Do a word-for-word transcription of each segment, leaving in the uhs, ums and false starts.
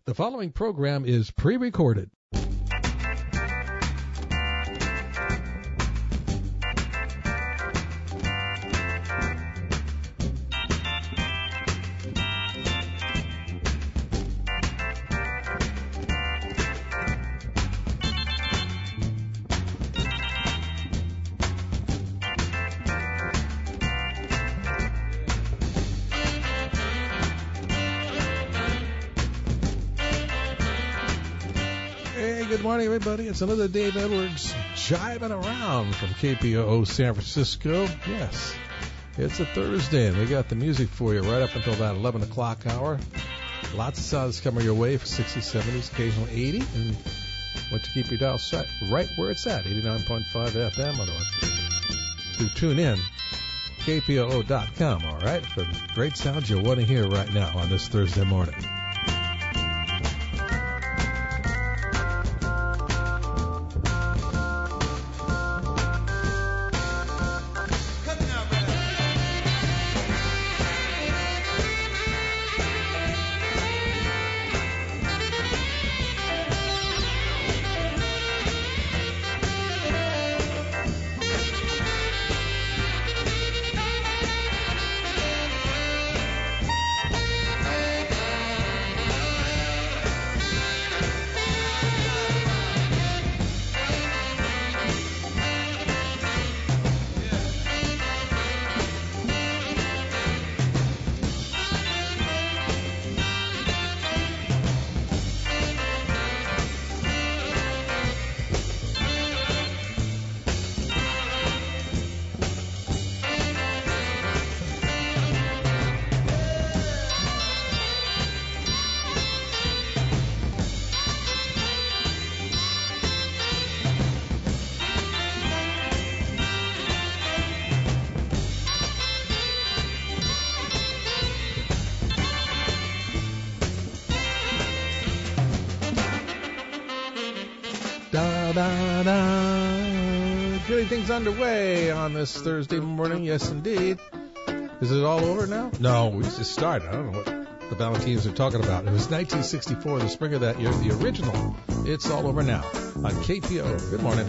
The following program is pre-recorded. Good morning, everybody. It's another Dave Edwards jiving around from K P O O San Francisco. Yes, it's a Thursday, and we got the music for you right up until that eleven o'clock hour. Lots of sounds coming your way for sixties, seventies, occasionally eighty, and want to keep your dial set right where it's at, eighty-nine point five F M, or to tune in, K P O O dot com, all right, for great sounds you'll want to hear right now on this Thursday morning. Da, da. Getting things underway on this Thursday morning, yes indeed. Is it all over now? No, we just started. I don't know what the Valentines are talking about. It was nineteen sixty-four, the spring of that year, the original. It's all over now on K P O O. Good morning.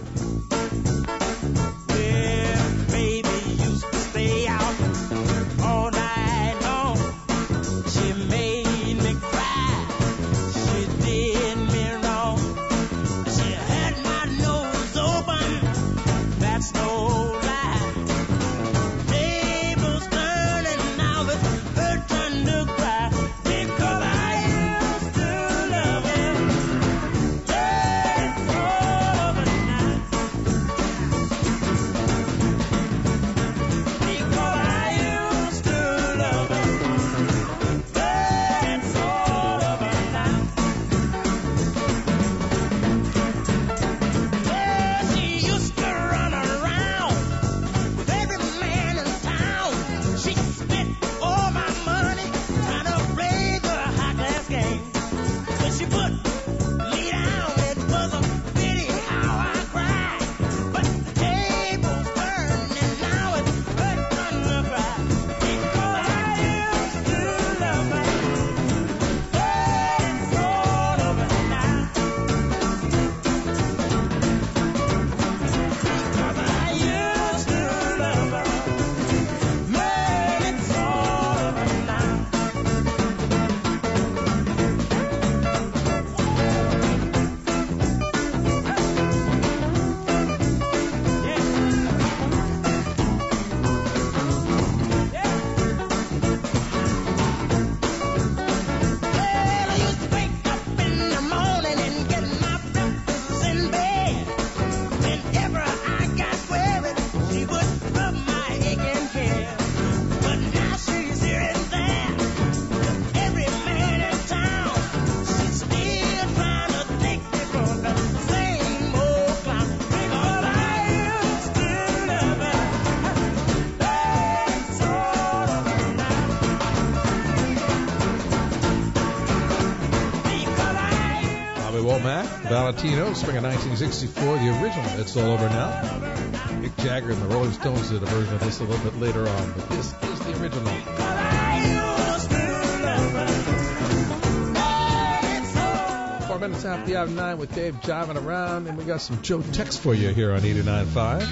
Yeah, baby used to stay out all night long. She made me cry. She did me wrong. She had my nose open. That's no lie. Tables turning, now it's her turn to cry. Because I used to love him. It's all over now. Because I used to love him. It's all over now. Yeah, she used to run around with every man in town. She spent all my money trying to play the high class game. When she put me down, it was a pity how I cried. But the tables turned, and now it's her turn to cry. Because I used to love her. It's all over now. Because I used to love her. Man, it's all over now. Well, I used to wake up in the morning and get my breakfast in bed. Whenever I got worried, she would rub my aching head. But now she's here and there, with every man in town. She's still trying to take me for the same old clown. Because I used to love her. It's all over now. Because I Bobby Womack, Valentino, spring of nineteen sixty-four, the original. It's all over now. Mick Jagger and the Rolling Stones did a version of this a little bit later on, but this is the original. Because I used to love her. It's all minutes after the hour nine with Dave jiving around, and we got some Joe Tex for you here on eighty-nine point five.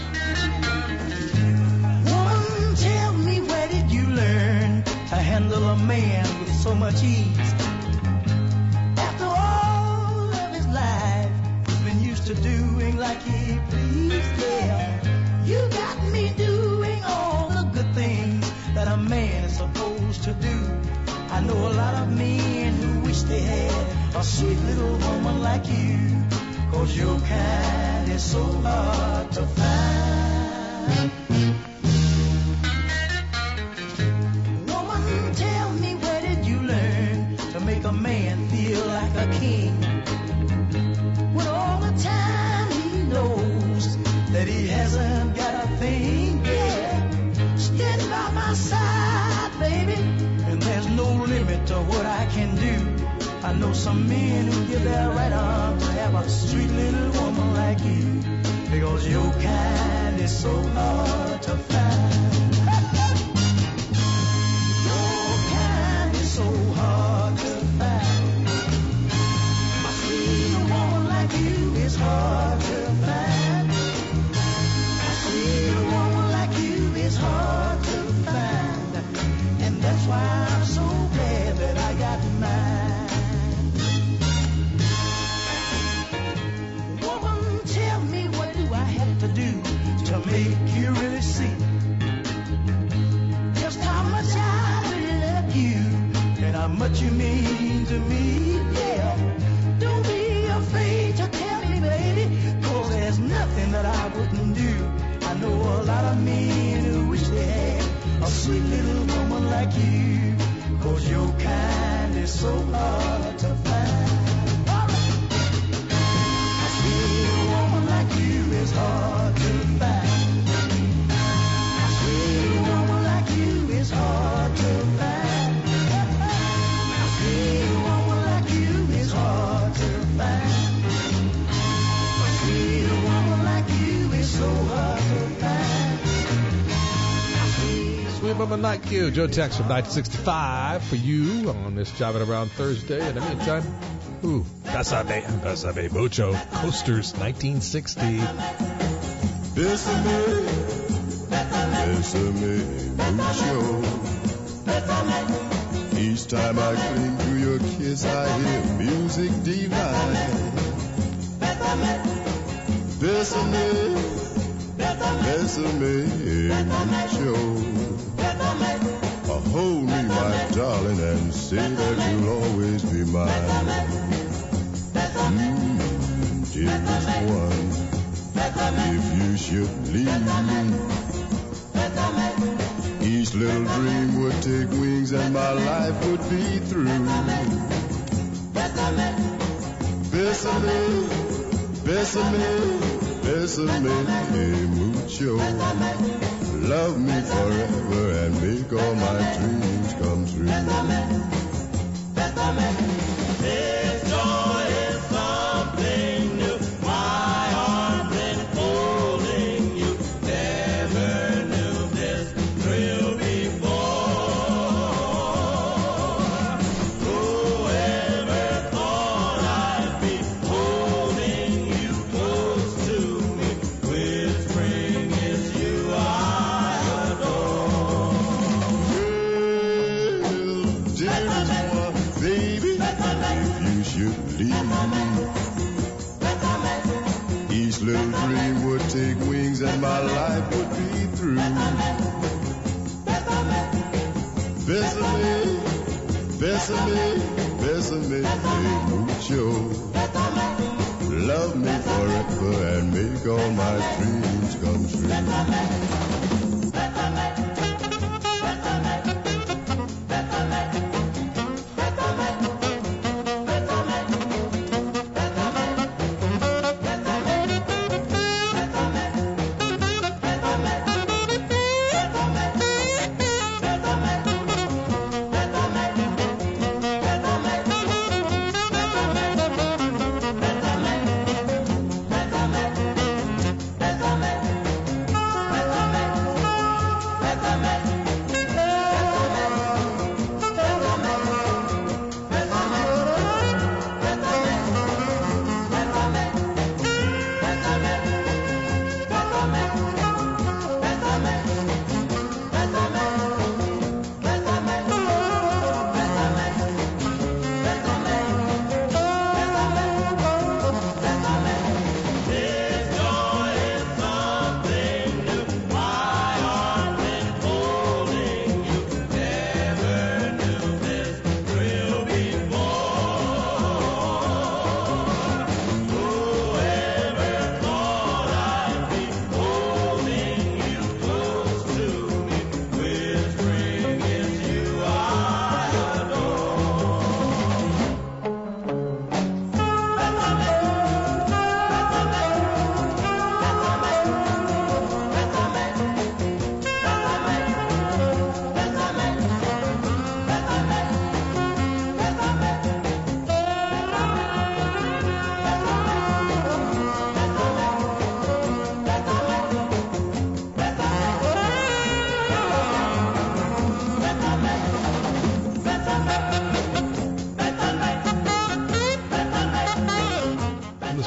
Woman, tell me, where did you learn to handle a man with so much ease? After all of his life, he's been used to doing like he pleased. Yeah, you got me doing all the good things that a man is supposed to do. I know a lot of men who wish they had a sweet little woman like you, 'cause your kind is so hard to find. Woman, tell me, where did you learn to make a man feel like a king, when all the time he knows that he hasn't got a thing? Yeah, stand by my side, baby, and there's no limit to what I can do. I know some men who give their right arm to have a sweet little woman like you, because your kind is so hard to find. Your kind is so hard to find. A sweet woman like you is hard to find. A sweet woman like you is hard to find. And that's why I'm so glad that I got mine. Woman, tell me, what do I have to do to make you really see just how much I really love you and how much you mean to me? Yeah, don't be afraid to tell me, baby, 'cause there's nothing that I wouldn't do. I know a lot of men who wish they had a sweet little woman like you, 'cause your kind is so hard to find. All right. A sweet woman like you is hard to find. A sweet woman like you is hard to find. A sweet woman like you is hard to find. A sweet woman like you is so hard to find. Sweet woman like you, Joe Tex from nineteen sixty-five for you on this Jiving Around Thursday. In the meantime, ooh, Bésame, Bésame Mucho, Coasters, nineteen sixty. Bésame, bésame mucho. Each time I cling to your kiss, I hear music divine. Bésame, bésame mucho. Oh, hold me, my darling, and say that you'll always be mine. Mm, dearest one, if you should leave me, each little dream would take wings and my life would be through. Bésame, bésame, bésame mucho. Love me forever and make all my dreams come true. This joy is something new. My arms enfolding you. Never knew this thrill before. Whoever thought I'd be holding you close to me, whispering it's you I adore. Dearest one, baby, if you should leave me, each little dream would take wings and my life would be through. Bésame, bésame, bésame mucho. Love me forever and make all my dreams come true.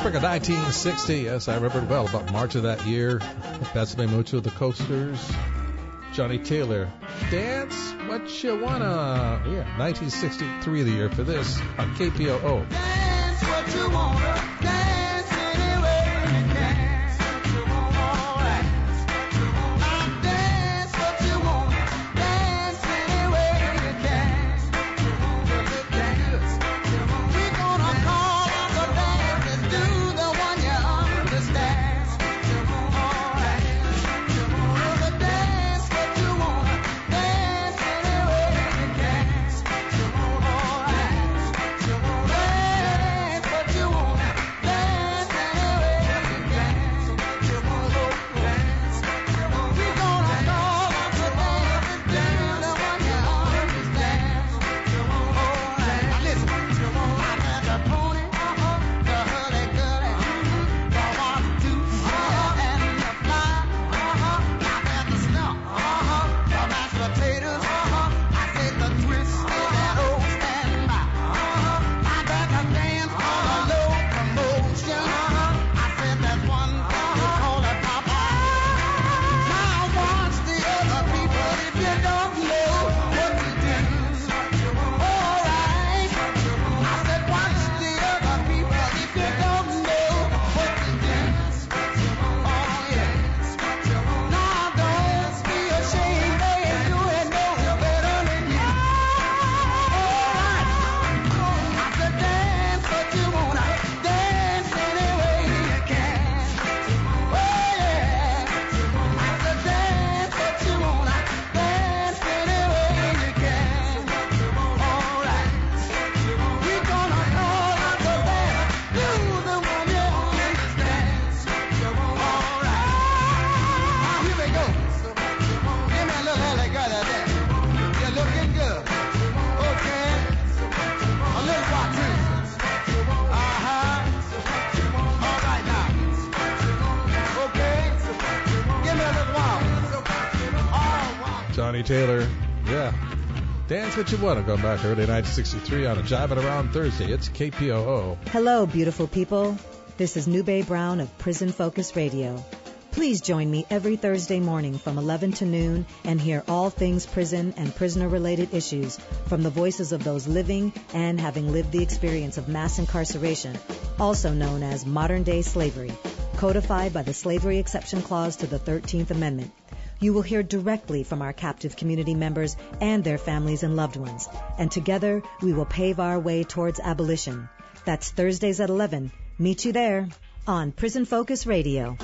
spring of nineteen sixty. Yes, I remember it well. About March of that year. That's the name of the Coasters. Johnny Taylor. Dance What You Wanna. Yeah, nineteen sixty-three the year for this on K P O O. Dance what you wanna, dance any way you can. All right. Now dance what you wanna, dance any way you can. Dance. We're gonna call out the dance and do the one you understand. All right. So dance what you wanna, dance any way you can. All right. Dance what you wanna, dance any way you can. Dance. We're gonna call out the dance and do the one you understand. All right. Now listen. I got the pony, the hurdy-gurdy, the one-two, and the fly. I got the stump, the mashed potatoes. I said the twist and old standby. I got the dance on a locomotion. I said that one thing they call it Popeye. Now watch the other people if you don't know what to do. All right. I said watch the other people if you don't know what to do. Oh yeah. Now don't be ashamed, they ain't doing no better than you. All right. I said dance what you wanna, dance any way you can. Oh yeah. I said dance what you wanna, dance any way you can. All right. We're gonna call out the dance, do the one you understand. All right. Now here we go. Give me a little hurdy-gurdy there. You're looking good. Okay. A little what too. Uh-huh. All right now. Okay. Give me a little wow. Oh, wow. Johnny Taylor. Yeah. Dance What You Wanna. Going back to early nineteen sixty-three on a Jiving Around Thursday. It's K P O O. Hello, beautiful people. This is Nube Brown of Prison Focus Radio. Please join me every Thursday morning from eleven to noon and hear all things prison and prisoner-related issues from the voices of those living and having lived the experience of mass incarceration, also known as modern-day slavery, codified by the Slavery Exception Clause to the thirteenth Amendment. You will hear directly from our captive community members and their families and loved ones, and together we will pave our way towards abolition. That's Thursdays at eleven. Meet you there on Prison Focus Radio.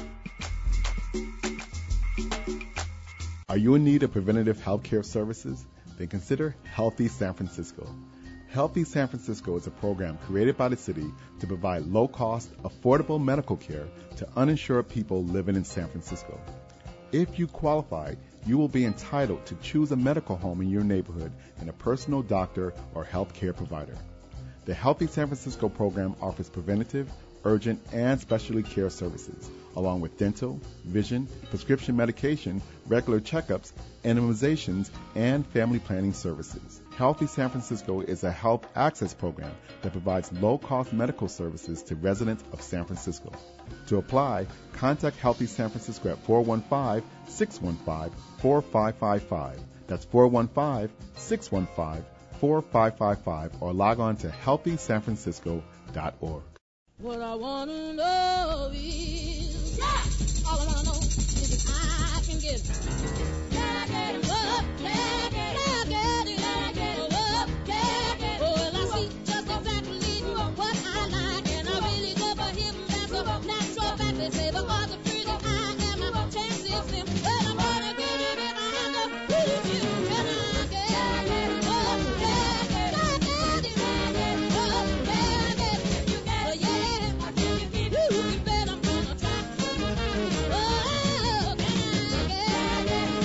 Are you in need of preventative health care services? Then consider Healthy San Francisco. Healthy San Francisco is a program created by the city to provide low-cost, affordable medical care to uninsured people living in San Francisco. If you qualify, you will be entitled to choose a medical home in your neighborhood and a personal doctor or health care provider. The Healthy San Francisco program offers preventative, urgent, and specialty care services, along with dental, vision, prescription medication, regular checkups, immunizations, and family planning services. Healthy San Francisco is a health access program that provides low-cost medical services to residents of San Francisco. To apply, contact Healthy San Francisco at four one five, six one five, four five five five. That's four one five, six one five, four five five five, or log on to healthy san francisco dot org. What I want to know is, yeah, all I want to know is if I can get it. Can I get it up? Can I get it? Can I get it? Can I get it up? Can I get it? Oh, well, I see just exactly what I like, and I really go for him. That's a natural fact. They say because of pretty, I got my chances slim. Well, I'm gonna get it if I have to lose you. Can I get it up? Can I get it? Can I get it? Can I get it up? Can I get it? You get it, yeah. You bet I'm gonna try. Oh, can I get it?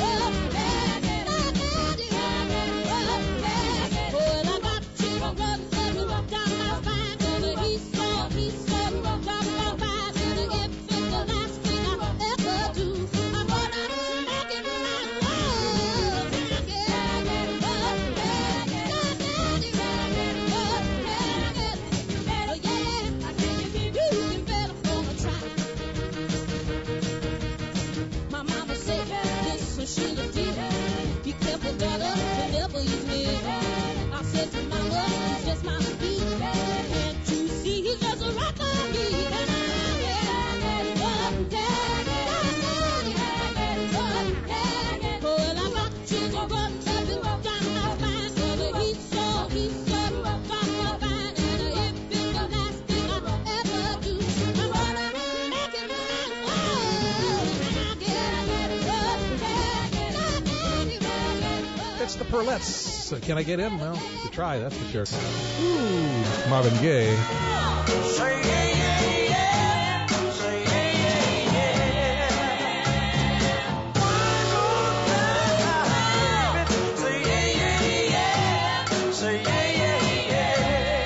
Perlettes. Uh, can I get in? Well, to try, that's for sure. Ooh, Marvin Gaye. Say yeah, yeah, yeah. Say yeah, yeah, yeah. One more time, baby. Say yeah, yeah, yeah. Say yeah, yeah, yeah.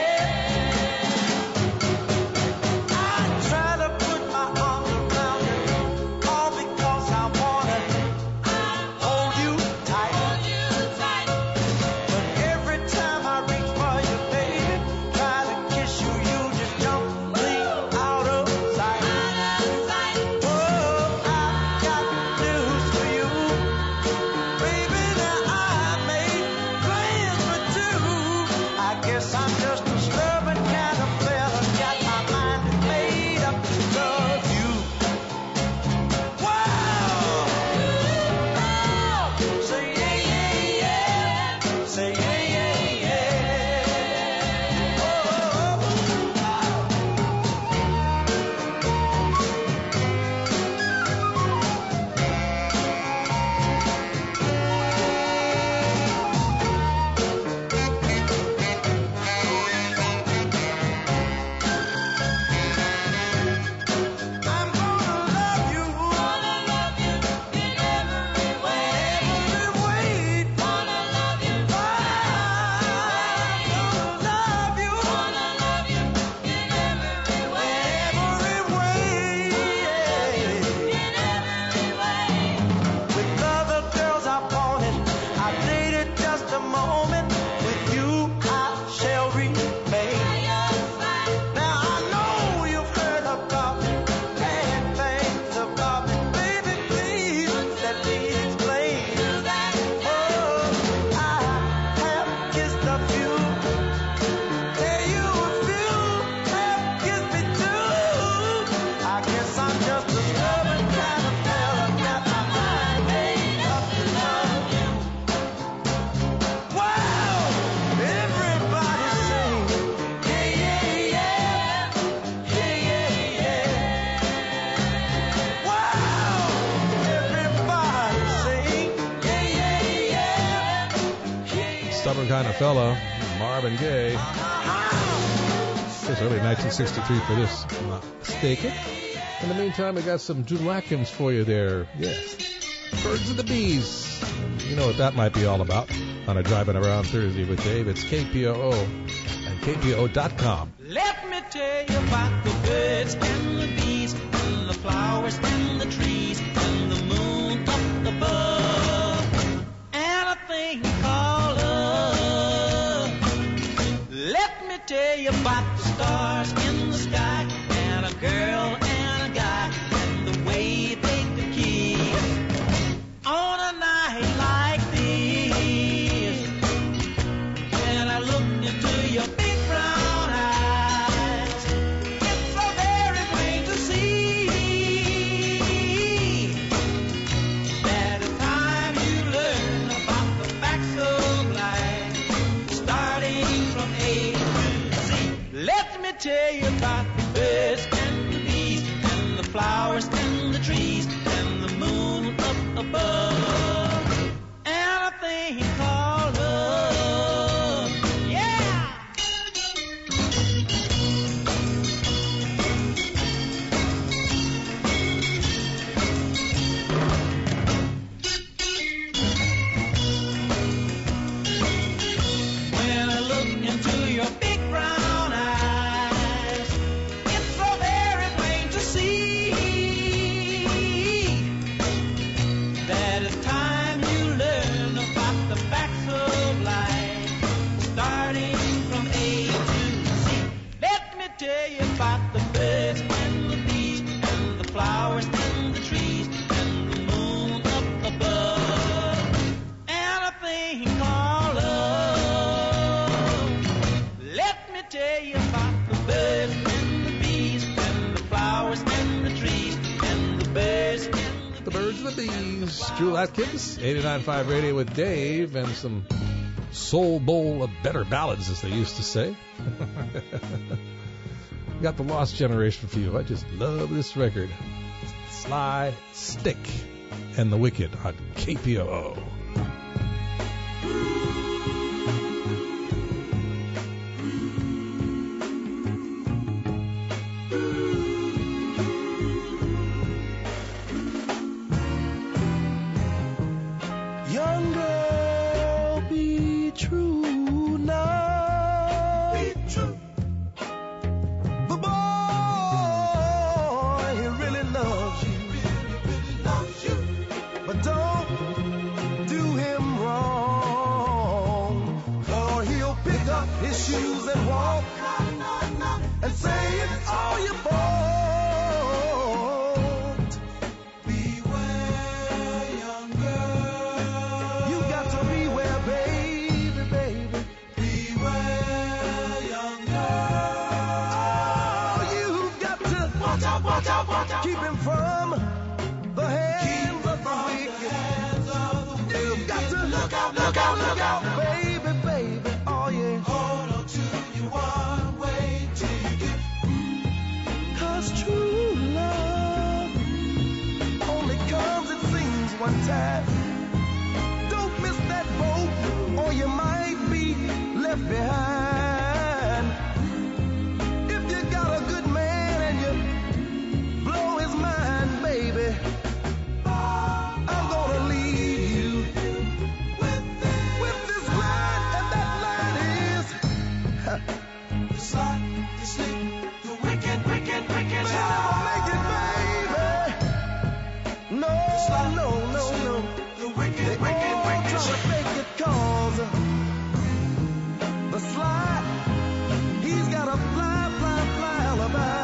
I try to put my arms around you, all because I wanna hold you tight. But every time I reach for you, baby, try to kiss you, you just jump clean out of sight. Oh, I've got news for you, baby. Now I made plans for two. I guess I'm just a stubborn kind of fella, got my mind made up to love you. Wow! Say yeah, yeah, yeah. Say yeah, yeah, yeah. Oh, I'm gonna love you, gonna love you in every way, every way. Gonna love you, I'm gonna love you, gonna love you in every way, every way, in every way. With other girls I wanted, I dated just a moment. With you, I shall remain. Now I know you've heard about me, bad things about me, baby. Please let me explain. Oh, I have kissed a few, tell you a few have kissed me too. I guess I'm just a stubborn kind of fella, got my mind made up to love you. Wow! Everybody sing, yeah, yeah, yeah, yeah, yeah, yeah. Wow! Everybody sing, yeah, yeah, yeah, yeah. Stubborn kind of fellow, Marvin Gaye. It was early nineteen sixty-three for this, if I'm not mistaken. In the meantime, we got some June Watkins for you there. Yes. Birds of the Bees. You know what that might be all about on a Driving Around Thursday with Dave. It's K P O O and K P O O dot com. Let me tell you about the birds and the bees and the flowers and the trees and the moon up above and a thing called love. Let me tell you about the stars in the sky and a girl and a guy and the way they could kiss on a night like this. When I looked into your big brown eyes, it's so very plain to see that it's time you learn about the facts of life, starting from A to Z. Let me tell you about the birds and the bees and the flowers and the trees and the moon up above and a thing called love. Yeah! When I look into your big brown eyes, it's so very plain to see that it's time you learn about the facts of life, starting from A to Z. Let me tell you about the birds and the bees and the flowers and the trees and the moon up above and a thing called love. Let me tell you about the birds and the bees and the flowers and the trees and the birds and The Birds and the Bees. Jewel Atkins, eighty-nine point five Radio with Dave, and some soul bowl of better ballads, as they used to say. Got the Lost Generation for you. I just love this record. Sly Stick and the Wicked on K P O O. Young girl, be true now. Be true. The boy, he really loves you. Really, really loves you. But don't do him wrong, or he'll pick up his shoes and walk and say it's all your fault. Keep him from the hands of the wicked. You've got to look out, look out, look out, baby, baby. Oh yeah. Hold on to you one way till you get. 'Cause true love only comes, it seems, one time. Don't miss that boat, or you might be left behind. If you got a good man and you blow his mind, baby, I'm gonna leave you with this, with this line, and that line is the slide, the sleep, the wicked, wicked, wicked. But I'll make it, baby. No, slide, no, no, no. The wicked, they wicked, all wicked. Try to make it, 'cause the slide, he's got a fly, fly, fly alibi.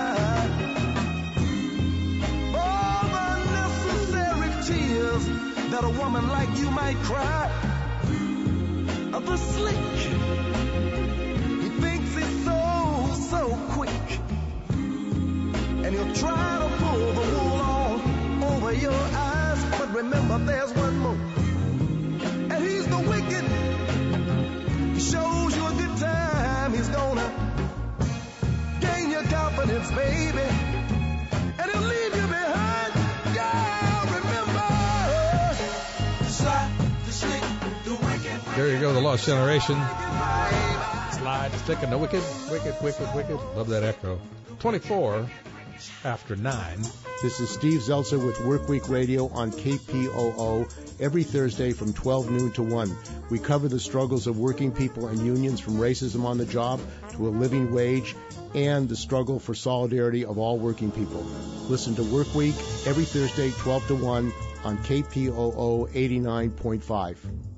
That a woman like you might cry. Of the slick, he thinks he's so, so quick, and he'll try to pull the wool on over your eyes. But remember, there's one more, and he's the wicked. He shows you a good time. He's gonna gain your confidence, baby, and he'll leave you behind. Yeah. There you go, the Lost Generation. Slide, stick, and the wicked, wicked, wicked, wicked. Love that echo. twenty-four after nine. This is Steve Zeltzer with Workweek Radio on K P O O every Thursday from twelve noon to one. We cover the struggles of working people and unions, from racism on the job to a living wage, and the struggle for solidarity of all working people. Listen to Workweek every Thursday, twelve to one on K P O O eighty-nine point five.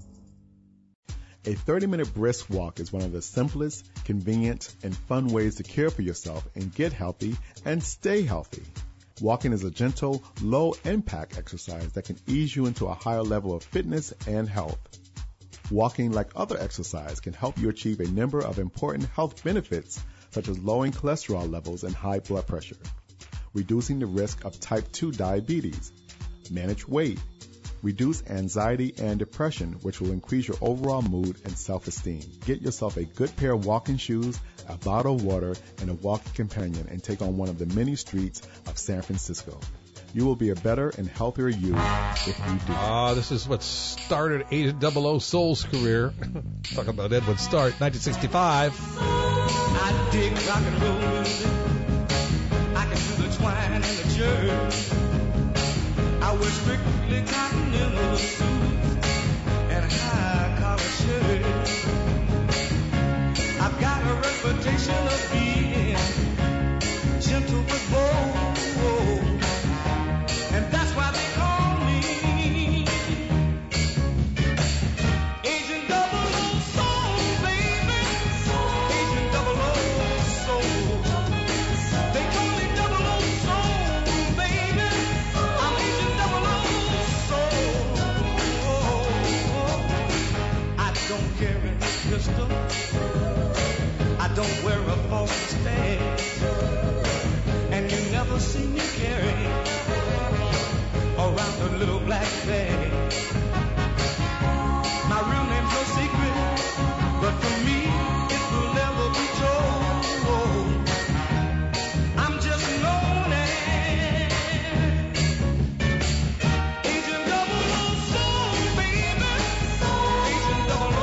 A thirty-minute brisk walk is one of the simplest, convenient, and fun ways to care for yourself and get healthy and stay healthy. Walking is a gentle, low-impact exercise that can ease you into a higher level of fitness and health. Walking, like other exercise, can help you achieve a number of important health benefits, such as lowering cholesterol levels and high blood pressure, reducing the risk of type two diabetes, manage weight, reduce anxiety and depression, which will increase your overall mood and self-esteem. Get yourself a good pair of walking shoes, a bottle of water, and a walking companion, and take on one of the many streets of San Francisco. You will be a better and healthier you if you do. Ah, this is what started Agent double O Soul's career. Talk about Edwin Starr, nineteen sixty-five. I dig rock and roll music. I can do the twine and the jerk. I wear strictly continental suits and high collar shirts. I've got a reputation of being gentle but bold, and that's why they call me Agent double O Soul, baby. Agent double O Soul. They call me double O Soul, baby. I'm Agent double O Soul. I don't carry a pistol. I don't wear a false mustache, and you never see me carry around a little black bag. My real name's no secret, but for me it will never be told. I'm just known as Agent double O Soul, baby. Agent double O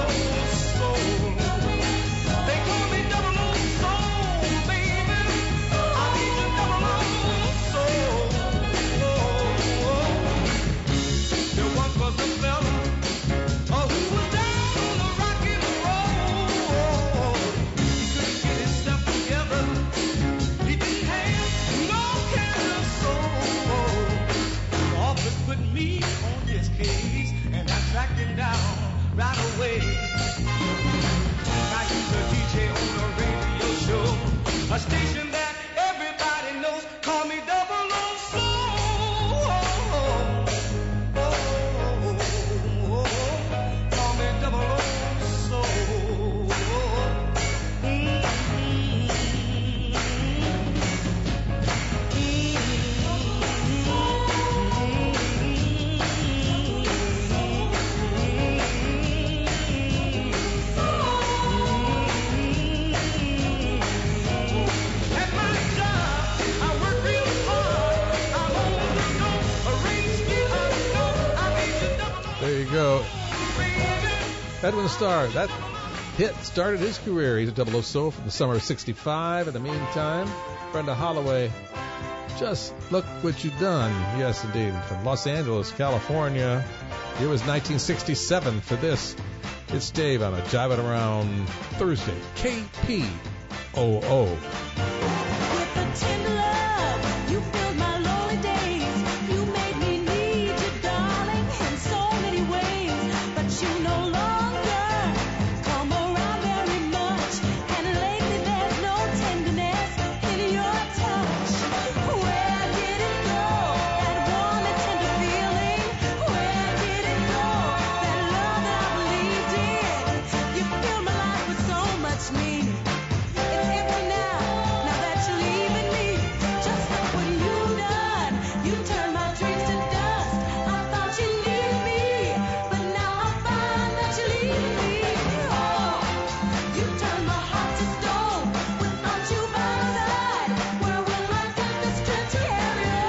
Edwin Starr, that hit started his career. He's a double O soul from the summer of sixty-five. In the meantime, Brenda Holloway, Just Look What You Done. Yes, indeed. From Los Angeles, California. It was nineteen sixty-seven for this. It's Dave on a Jiving Around Thursday. K P O O. With a tender love, you filled my lonely days. You made me need you, darling, in so many ways. But you no longer come around very much. And lately there's no tenderness in your touch. Where did it go? That warm and tender feeling. Where did it go? That love that I believed in. You filled my life with so much meaning. It's empty now, now that you're leaving me. Just look what you've done. You turned my dreams to dust. I thought you needed me, but now I find that you're leaving me. Oh, you turned my heart to stone. Without you by my side, where will I get the strength to carry on?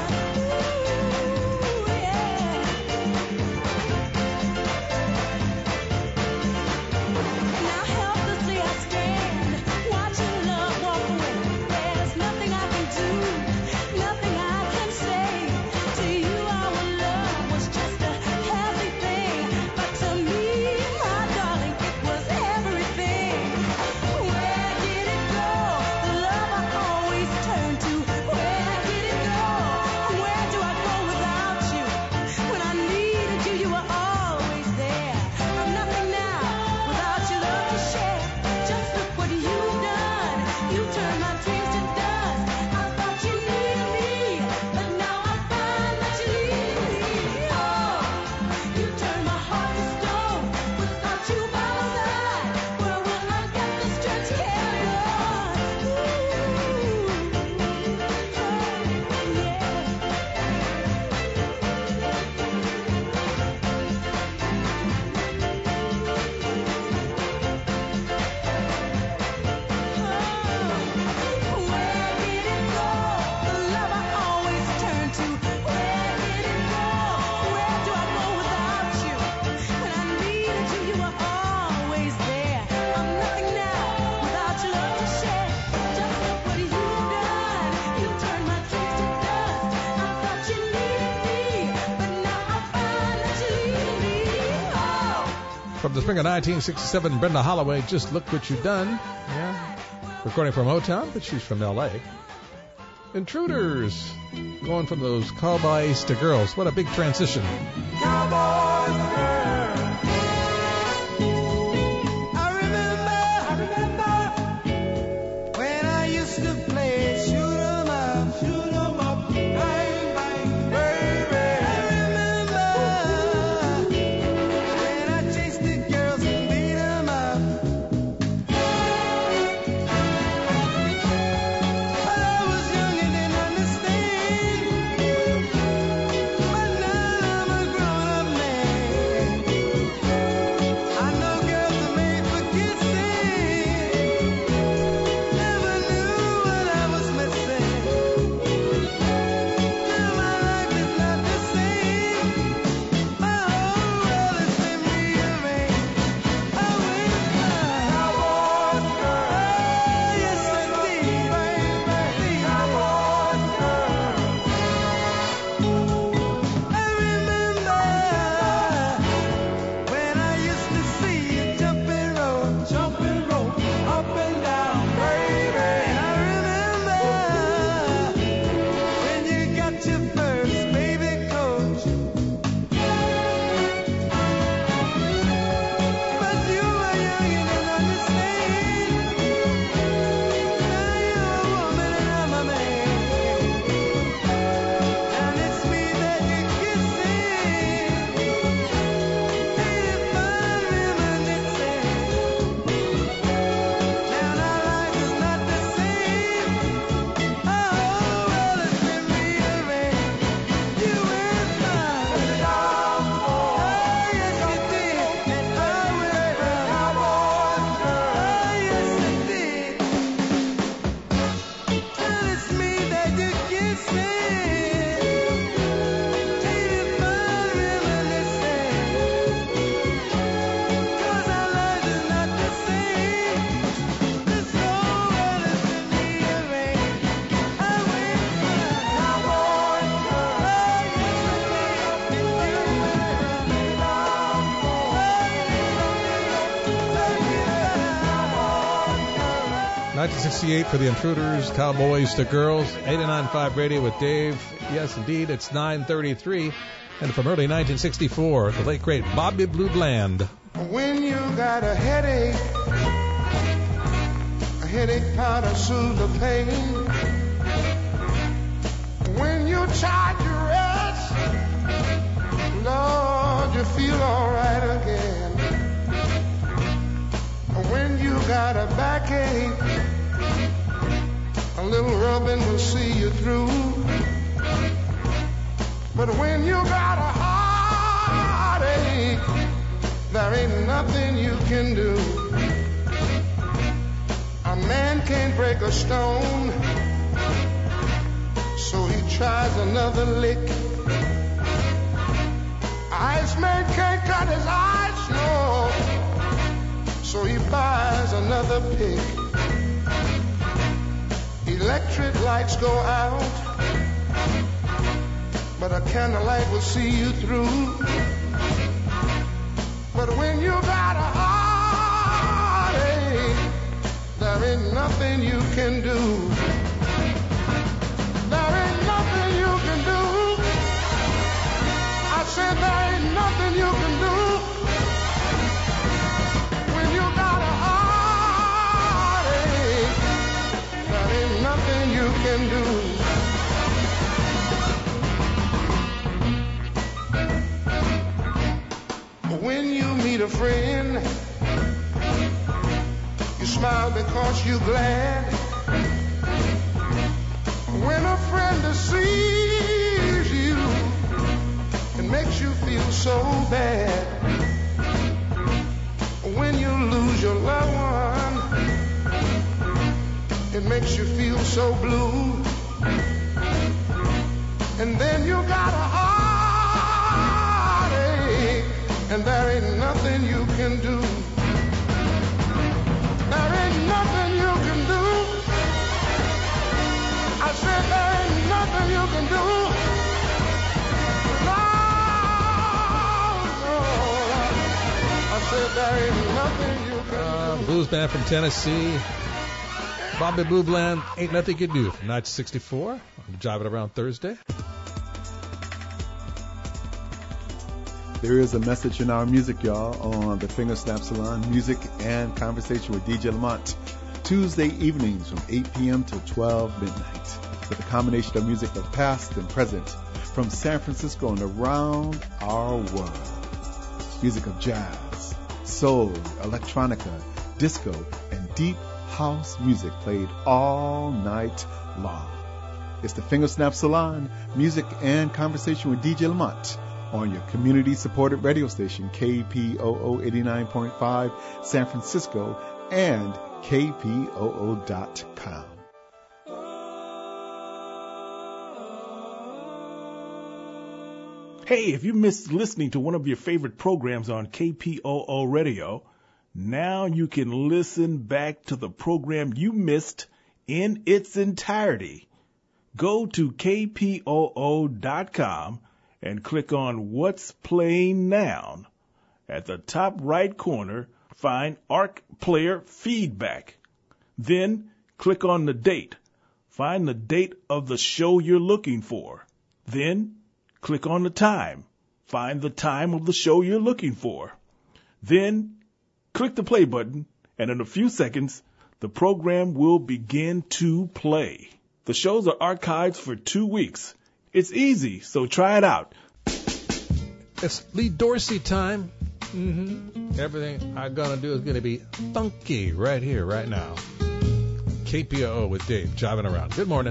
Ooh, yeah. Now helplessly I stand, watching love walk away. There's nothing I can do, nothing I can say. To you our love was just a happy thing, but to me, my darling, it was everything. Where did it go? The love I always turned to. Where did it go? Where do I go without you? When I needed you, you were always there. I'm nothing now without your love to share. Just look what you've done. You turned my dreams to dust. I thought you needed me, but now I find that you need me. Oh, you turned my heart to stone. Without you by my side, where will I get the strength to carry on? Ooh, where did it go? The love I always turned to. Where did it go? Where do I go without you? When I needed you, you were always there. I'm nothing now without your love to share. Just look what you've done. You turned my dreams to dust. I thought you needed me, but now I find that you leave me. Oh. From the spring of nineteen sixty-seven, Brenda Holloway, Just Look What You've Done. Yeah. Recording from Motown, but she's from L A. Intruders. Going from those cowboys to girls. What a big transition. I remember, I remember when I used to play shoot 'em up, shoot 'em up, bang bang, baby. I remember when I chased the girls and beat 'em up. But I was young and didn't understand. But now I'm a grown-up man. I know girls are made for kissing. Never knew what I nineteen sixty-eight for the Intruders, Cowboys to Girls, eighty-nine point five Radio with Dave. Yes, indeed, it's nine thirty-three. And from early nineteen sixty-four, the late great Bobby Blue Bland. When you got a headache, a headache powder soothes the pain. When you try to rest, Lord, you feel all right again. When you got a backache, a little rubbing will see you through. But when you got a heartache, there ain't nothing you can do. A man can't break a stone, so he tries another lick. Iceman can't cut his ice, no, so he buys another pick. Electric lights go out, but a candlelight will see you through. But when you got a heartache, there ain't nothing you can do. There ain't nothing you can do. I said there ain't nothing you can do. When you got a heartache, there ain't nothing you can do. When you meet a friend, you smile because you're glad. When a friend deceives you, it makes you feel so bad. When you lose your loved one, it makes you feel so blue. And then you got a heartache, and there ain't nothing you can do. There ain't nothing you can do. I said there ain't nothing you can do. No, no. I said there ain't nothing you can Uh, do. blues band from Tennessee, Bobby Blue Bland, Ain't Nothing You Can Do from nineteen sixty-four. I'm driving around Thursday. There is a message in our music, y'all, on the Finger Snap Salon, music and conversation with D J Lamont, Tuesday evenings from eight p.m. till twelve midnight, with a combination of music of past and present from San Francisco and around our world. Music of jazz, soul, electronica, disco, and deep house music played all night long. It's the Finger Snap Salon, music and conversation with D J Lamont, on your community-supported radio station, K P O O eighty-nine point five San Francisco and K P O O dot com. Hey, if you missed listening to one of your favorite programs on K P O O Radio, now you can listen back to the program you missed in its entirety. Go to K P O O dot com and click on What's Playing Now. At the top right corner, find Arc Player Feedback. Then click on the date. Find the date of the show you're looking for. Then click on the time. Find the time of the show you're looking for. Then click the play button, and in a few seconds, the program will begin to play. The shows are archived for two weeks. It's easy, so try it out. It's Lee Dorsey time. Mm-hmm. Everything I'm going to do is going to be funky right here, right now. K P O O with Dave, jiving around. Good morning.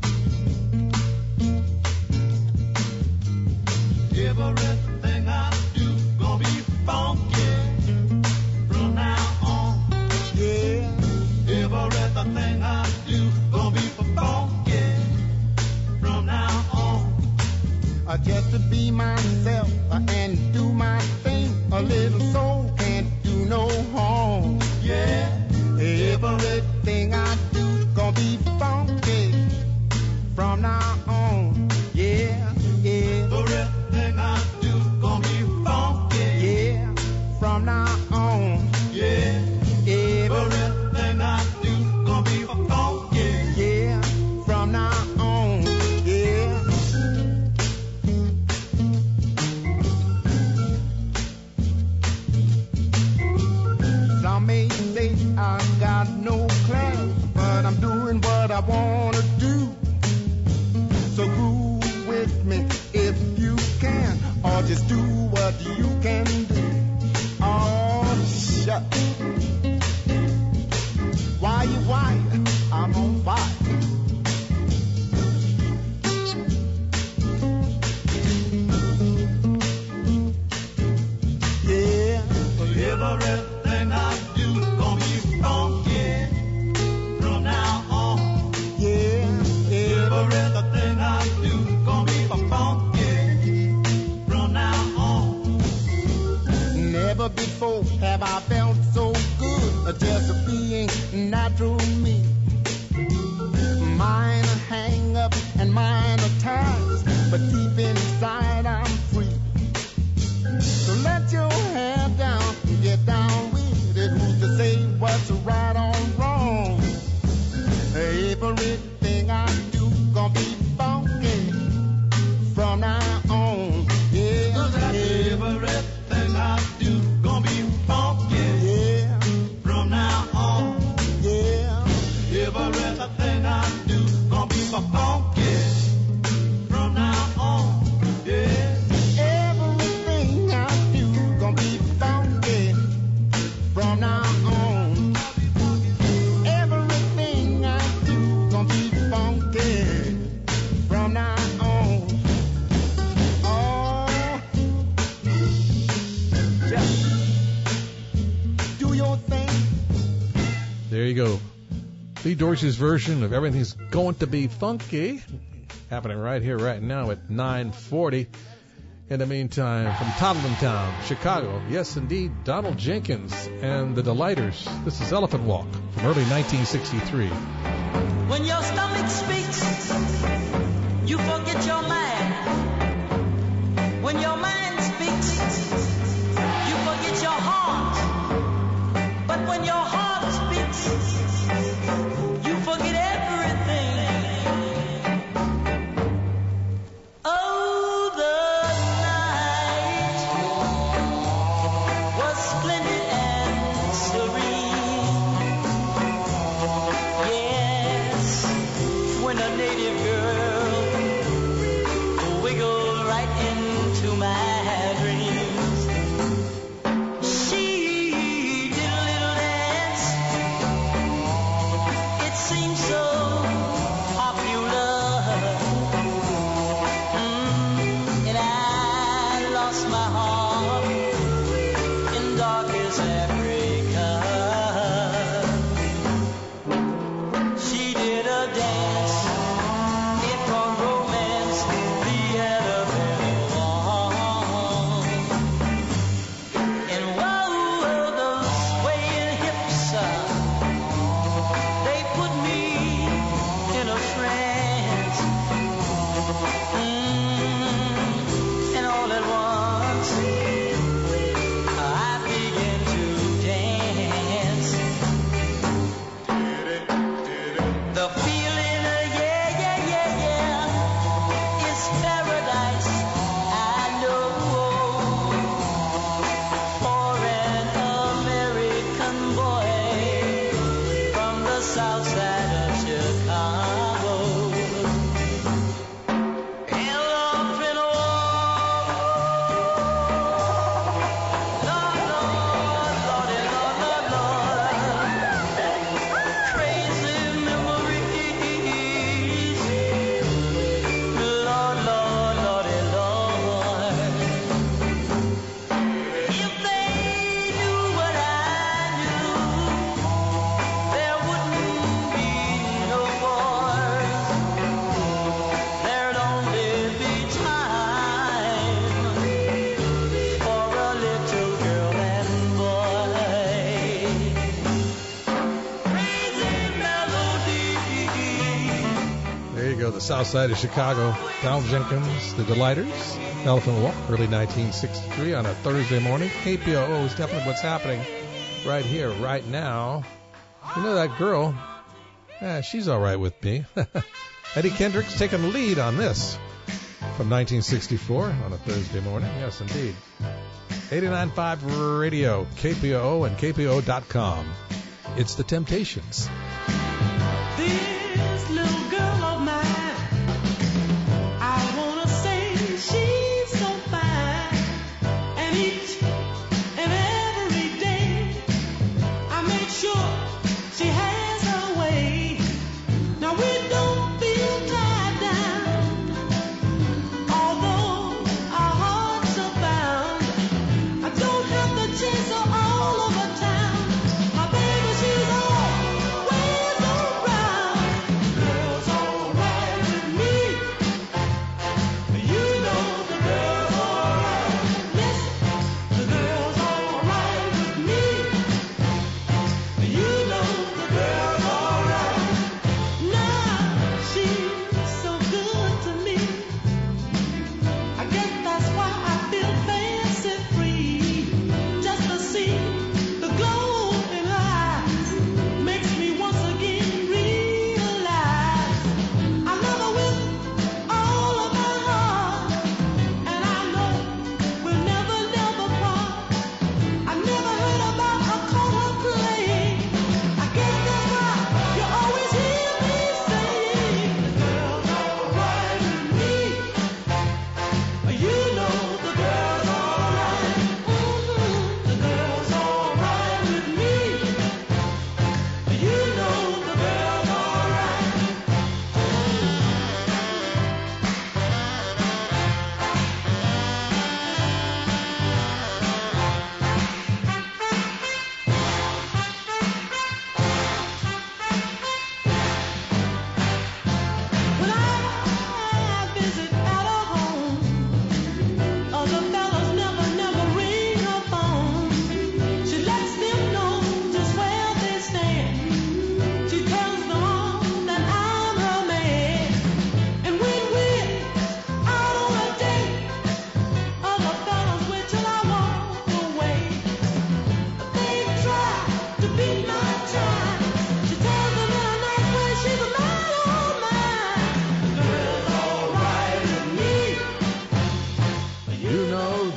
Everything I do gonna be funky from now on. Yeah. Everything I do gonna be funky from now on. I just to be myself uh, and do my thing. A little soul can't do no harm. Yeah. Everything I do gonna be funky from now on. Yeah, yeah. Everything I do gonna be funky. Yeah, from now on. Yeah. Every, Everything I do gonna be wanna do. So groove with me if you can, or just do what you can do. Oh, shut. Why you why? I'm on fire. Yeah, everything I do gonna be funky from now on. Yeah, everything I do gonna be funky from now on. Never before have I felt so good, just being natural me. Mine a hang up and mine a ties, but deep inside I'm free. So let your hair down and get down with it. Who's to say what's right or wrong? Everything I do gonna be funky from now on. Yeah, everything I do gonna be funky. Yeah, from now on. Yeah, everything I do gonna be funky from now on. Yeah. Everything I do gonna be funky from now on. Everything I do gonna be funky from now on. Oh, just do your thing. There you go. Lee Dorsey's version of Everything's Going to Be Funky, happening right here, right now at nine forty. In the meantime, from Toddlin Town, Chicago, yes, indeed, Donald Jenkins and the Delighters. This is Elephant Walk from early nineteen sixty-three. When your stomach speaks, you forget your mind. When your mind speaks, you forget your heart. But when your heart speaks, you forget everything. Oh, the night was splendid and serene. Yes, when a native girl wiggled right into my dreams. She did a little dance. It seemed so popular. Mm, and I lost my heart in darkest Africa. She did a dance, it brought romance, the Annabelle on. And whoa, those swaying hips, uh, they put me in a trance. Mm, and all at once, I began to dance. The feeling, uh, yeah, yeah, yeah, yeah, is paradise, I know, for an American boy from the south side of Chicago. Elephant Walk, Lord, Lord, Lordy, Lord, Lord, Lord, crazy memories, Lord, Lord, Lordy, Lord. If they knew what I knew, there wouldn't be no wars. There'd only be time for a little girl and boy. Crazy melody. There you go, the south side of Chicago. Donald Jenkins, the Delighters, Elephant Walk, early nineteen sixty-three on a Thursday morning. K P O O is definitely what's happening right here, right now. You know that girl? Yeah, she's all right with me. Eddie Kendricks taking the lead on this from nineteen sixty-four on a Thursday morning. Yes, indeed. eighty-nine point five Radio, K P O O and K P O O dot com. It's the Temptations. This little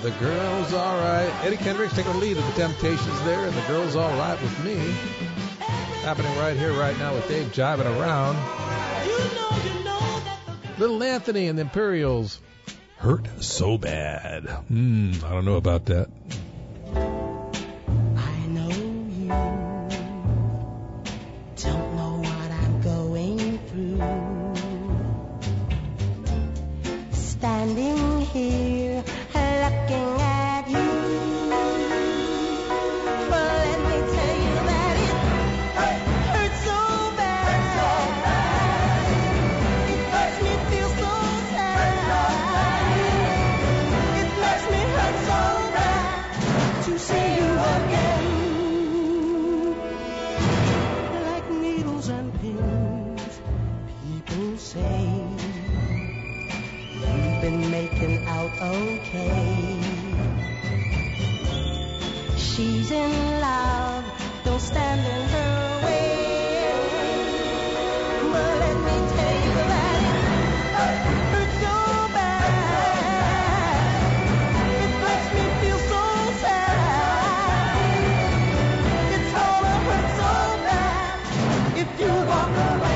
The Girl's Alright. Eddie Kendricks taking the lead of the Temptations there, and The Girl's Alright with me. Happening right here, right now with Dave jiving around. Little Anthony and the Imperials. Hurt So Bad. Hmm, I don't know about that. I know you don't know what I'm going through. Standing here looking at you. But let me tell you that it hurts so bad. It makes me feel so sad. It makes me hurt so bad to see you again. Like needles and pins, people say you've been making out okay. She's in love, don't stand in her way. But let me tell you that it hurts so bad. It makes me feel so sad. It's gonna hurt so bad if you walk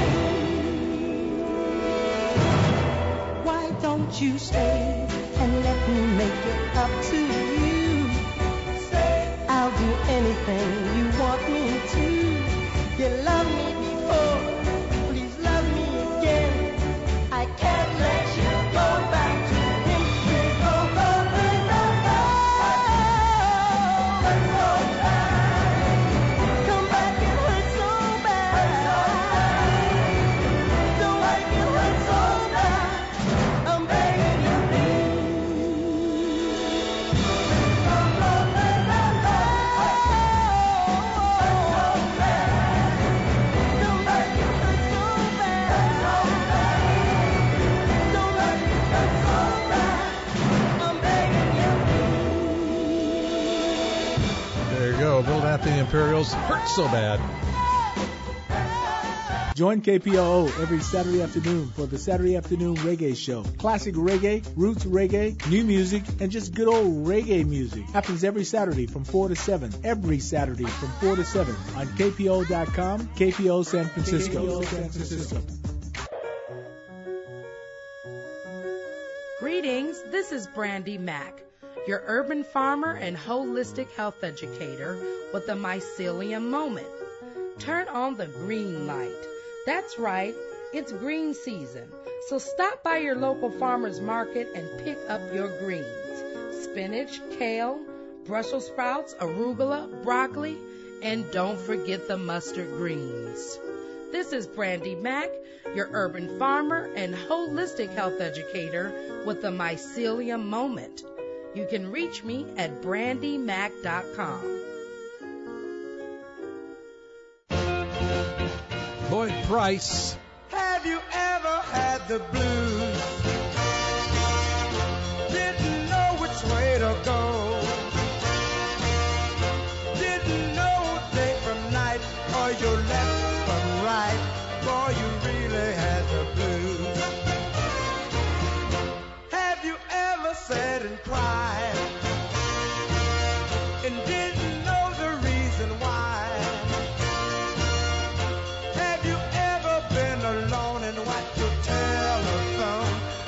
away. Why don't you stay and let me make it up to you? I'll do anything you want me to. You love me before, please love me again. I can't let you go back to him. Please don't go, please don't go. Hurt so bad. Come back, it hurts so bad. Don't make it hurt so bad. I'm begging you, There you go. Bill Anthony Imperials. Hurt So Bad. Join K P O O every Saturday afternoon for the Saturday Afternoon Reggae Show. Classic reggae, roots reggae, new music, and just good old reggae music. Happens every Saturday from four to seven. Every Saturday from four to seven on K P O dot com, K P O San Francisco. K P O San Francisco. Greetings, this is Brandy Mack, your urban farmer and holistic health educator with the Mycelium Moment. Turn on the green light. That's right, it's green season, so stop by your local farmer's market and pick up your greens. Spinach, kale, Brussels sprouts, arugula, broccoli, and don't forget the mustard greens. This is Brandy Mack, your urban farmer and holistic health educator with the Mycelium Moment. You can reach me at brandy mack dot com. Lloyd Price. Have you ever had the blues? Didn't know which way to go. Didn't know day from night, or your left from right. Boy, you really had the blues. Have you ever sat and cried and didn't know the reason why? Have you ever been alone and watched your telephone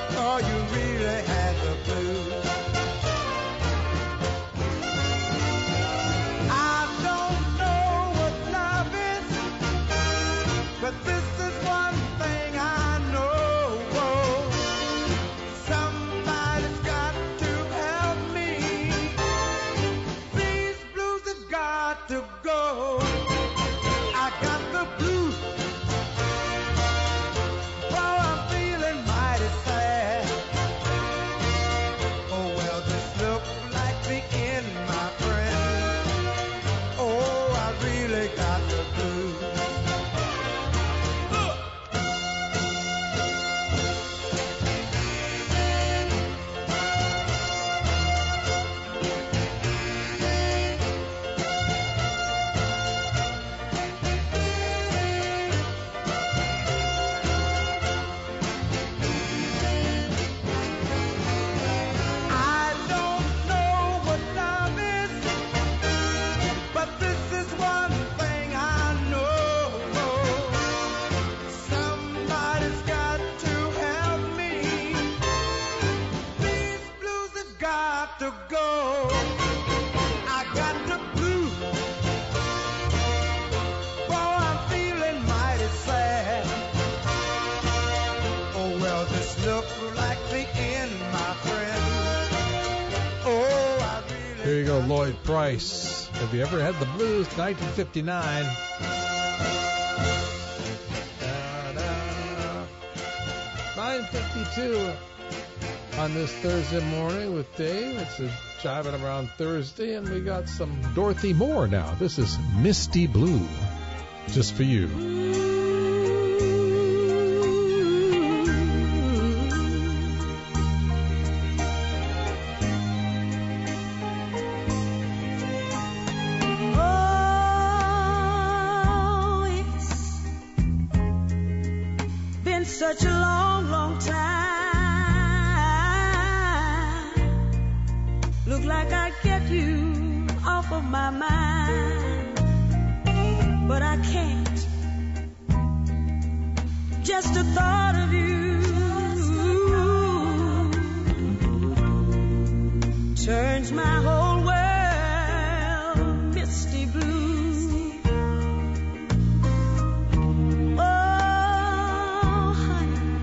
look like the end, my friend. Oh, I really Here you go, Lloyd Price. Have you ever had the blues? nineteen fifty-nine. nine fifty-two on this Thursday morning with Dave. It's a Jiving Around Thursday, and we got some Dorothy Moore now. This is Misty Blue, just for you. Oh, it's been such a long, long time. Look like I get you off of my mind, but I can't. Just the thought of you turns my whole world misty blue. Oh, honey,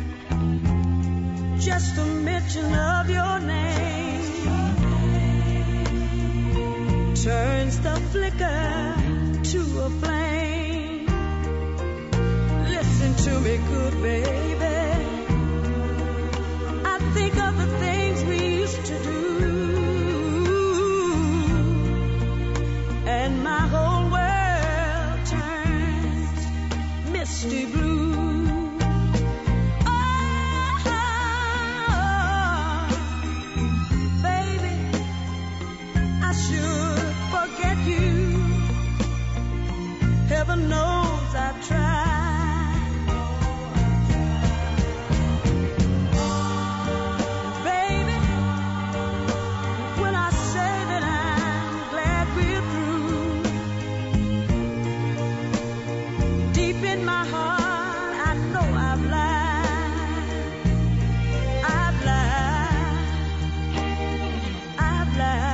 just a mention of your name turns the flicker to a flame. Listen to me, good baby. I think of the things we used to do, and my whole world turns misty blue. Heaven knows I've tried. Baby, when I say that I'm glad we're through, deep in my heart I know I've lied. I've lied. I've lied.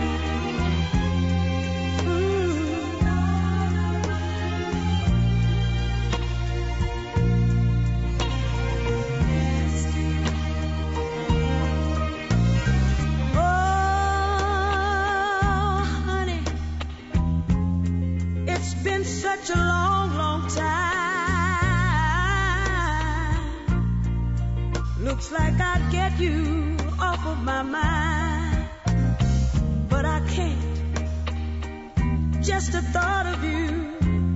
Such a long, long time. Looks like I'd get you off of my mind, but I can't. Just the thought of you,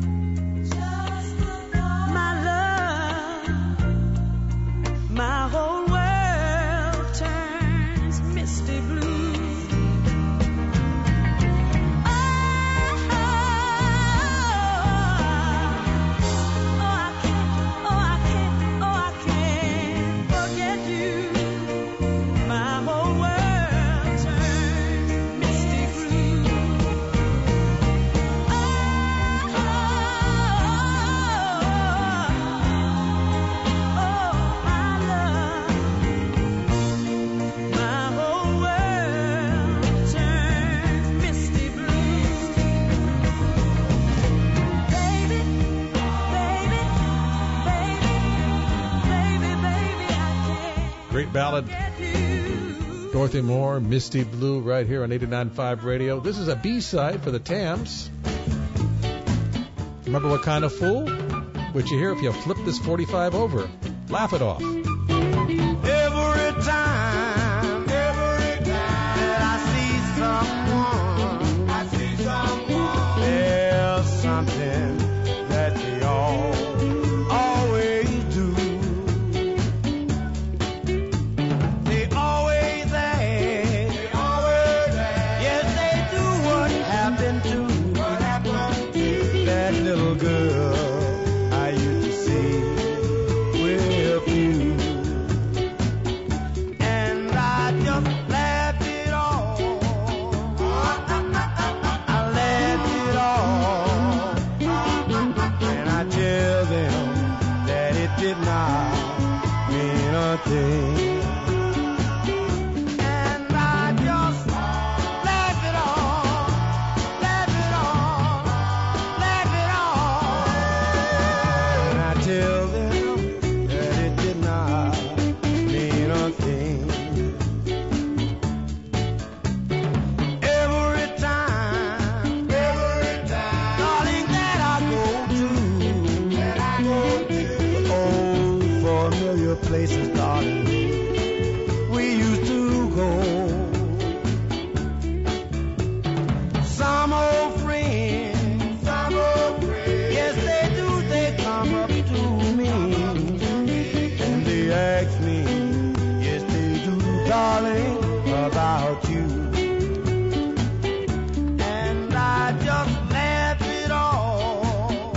my love, my whole world turns misty blue. Great ballad. Dorothy Moore, Misty Blue, right here on eighty-nine point five Radio. This is a B-side for the Tams. Remember What Kind of Fool? Which you hear if you flip this forty-five over. Laugh it off. Every time, every time that I see someone, I see someone, there's something that they all always do. They always ask, they always ask, yes they do. What happened to, what happened to that little girl I used to see with you? And I just laughed it off. I laughed it off. And I tell them that it did not mean a thing. And I just laughed it off, laughed it off, laughed it off. And I tell them that it did not familiar places, darling, we used to go. Some old friends, some old friends, yes they do, they come up to me and they ask me, yes they do, darling, about you. And I just laugh it off.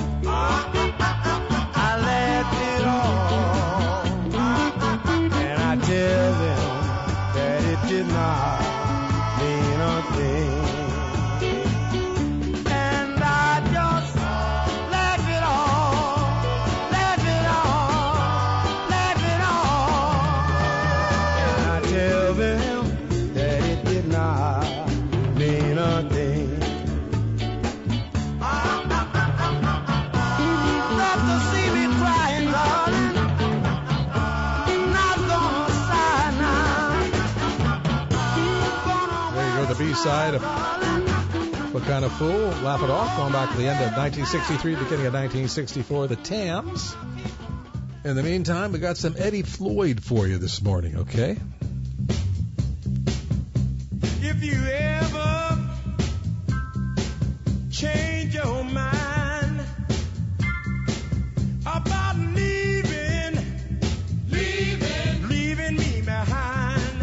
I laugh it off. And I tell them that it did not mean a thing. And I just laugh it off, laugh it off, laugh it off. And I tell them that it did not mean a thing. Love to see me crying, darling. Not gonna sigh now. There you go, the B-side of What Kind of Fool, Laugh It Off, going back to the end of nineteen sixty-three, beginning of nineteen sixty-four, the Tams. In the meantime, we got some Eddie Floyd for you this morning, okay? If you ever change your mind about leaving, leaving, leaving me behind,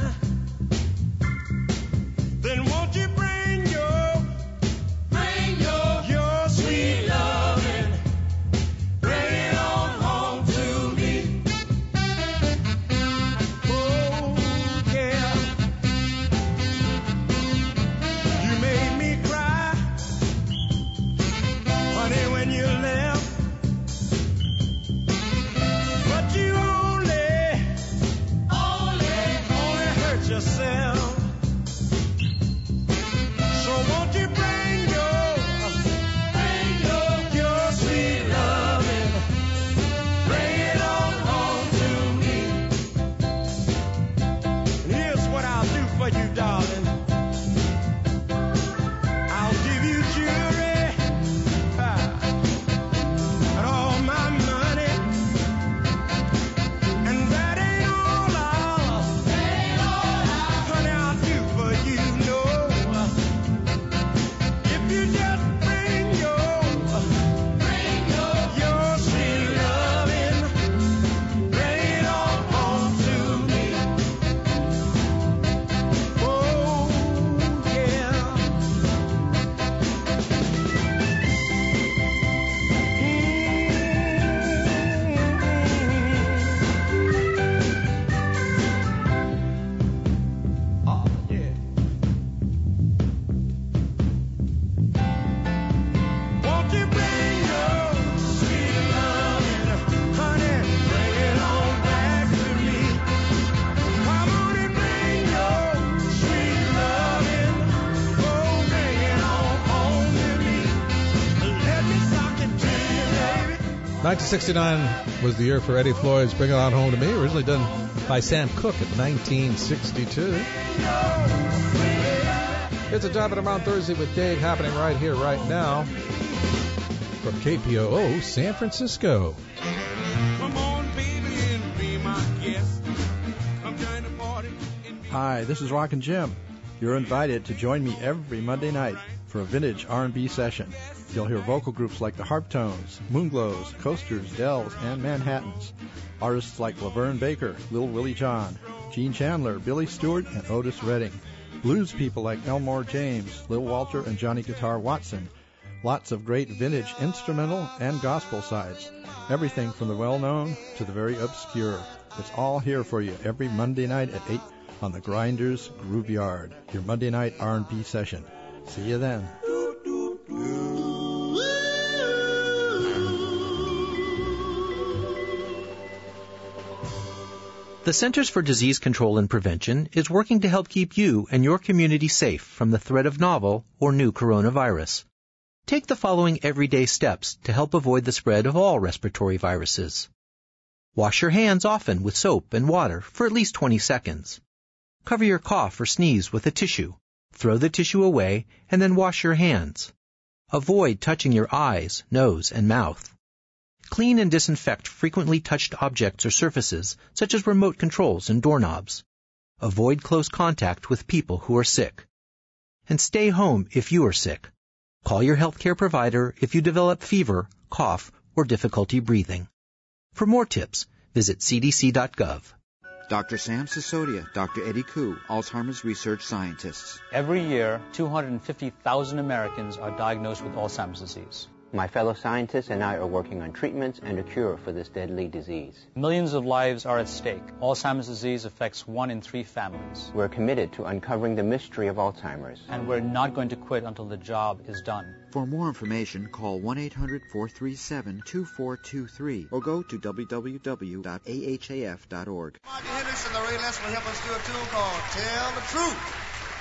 then won't you bring your, bring your, your sweet loving, bring it on home to me. Oh, yeah. You made me cry, honey, when you left. But you only, only, only hurt yourself. So won't you bring your, bring your, your sweet loving, bring it on home to me. And here's what I'll do for you, darling. I'll give you jewelry, ah, and all my money, and that ain't all I'll, honey, I'll do for you, no. If you just bring your, bring your, your sweet loving, bring it on home to me. Oh, yeah. Oh, yeah. Won't you bring your sweet loving, honey, bring it on back to me. Come on and bring your sweet loving, oh, bring it on home to me. Let me sock it to you, baby. nineteen sixty-nine was the year for Eddie Floyd's Bring It On Home to Me, originally done by Sam Cooke in nineteen sixty-two. It's a Jive It Around Thursday with Dave, happening right here, right now, from K P O O San Francisco. Come on, baby, and be my guest. Come join the party. Hi, this is Rockin' Jim. You're invited to join me every Monday night for a vintage R and B session. You'll hear vocal groups like the Harptones, Moonglows, Coasters, Dells, and Manhattans. Artists like Laverne Baker, Lil Willie John, Gene Chandler, Billy Stewart, and Otis Redding. Blues people like Elmore James, Lil Walter, and Johnny Guitar Watson. Lots of great vintage instrumental and gospel sides. Everything from the well-known to the very obscure. It's all here for you every Monday night at eight on the Grinders Groove Yard, your Monday night R and B session. See you then. The Centers for Disease Control and Prevention is working to help keep you and your community safe from the threat of novel or new coronavirus. Take the following everyday steps to help avoid the spread of all respiratory viruses. Wash your hands often with soap and water for at least twenty seconds. Cover your cough or sneeze with a tissue. Throw the tissue away and then wash your hands. Avoid touching your eyes, nose, and mouth. Clean and disinfect frequently touched objects or surfaces, such as remote controls and doorknobs. Avoid close contact with people who are sick. And stay home if you are sick. Call your healthcare provider if you develop fever, cough, or difficulty breathing. For more tips, visit c d c dot gov. Doctor Sam Sisodia, Doctor Eddie Koo, Alzheimer's research scientists. Every year, two hundred fifty thousand Americans are diagnosed with Alzheimer's disease. My fellow scientists and I are working on treatments and a cure for this deadly disease. Millions of lives are at stake. Alzheimer's disease affects one in three families. We're committed to uncovering the mystery of Alzheimer's. And we're not going to quit until the job is done. For more information, call one eight hundred, four three seven, two four two three or go to w w w dot a h a f dot org. Marty Hendricks and the Raelettes will help us do a tune called Tell the Truth.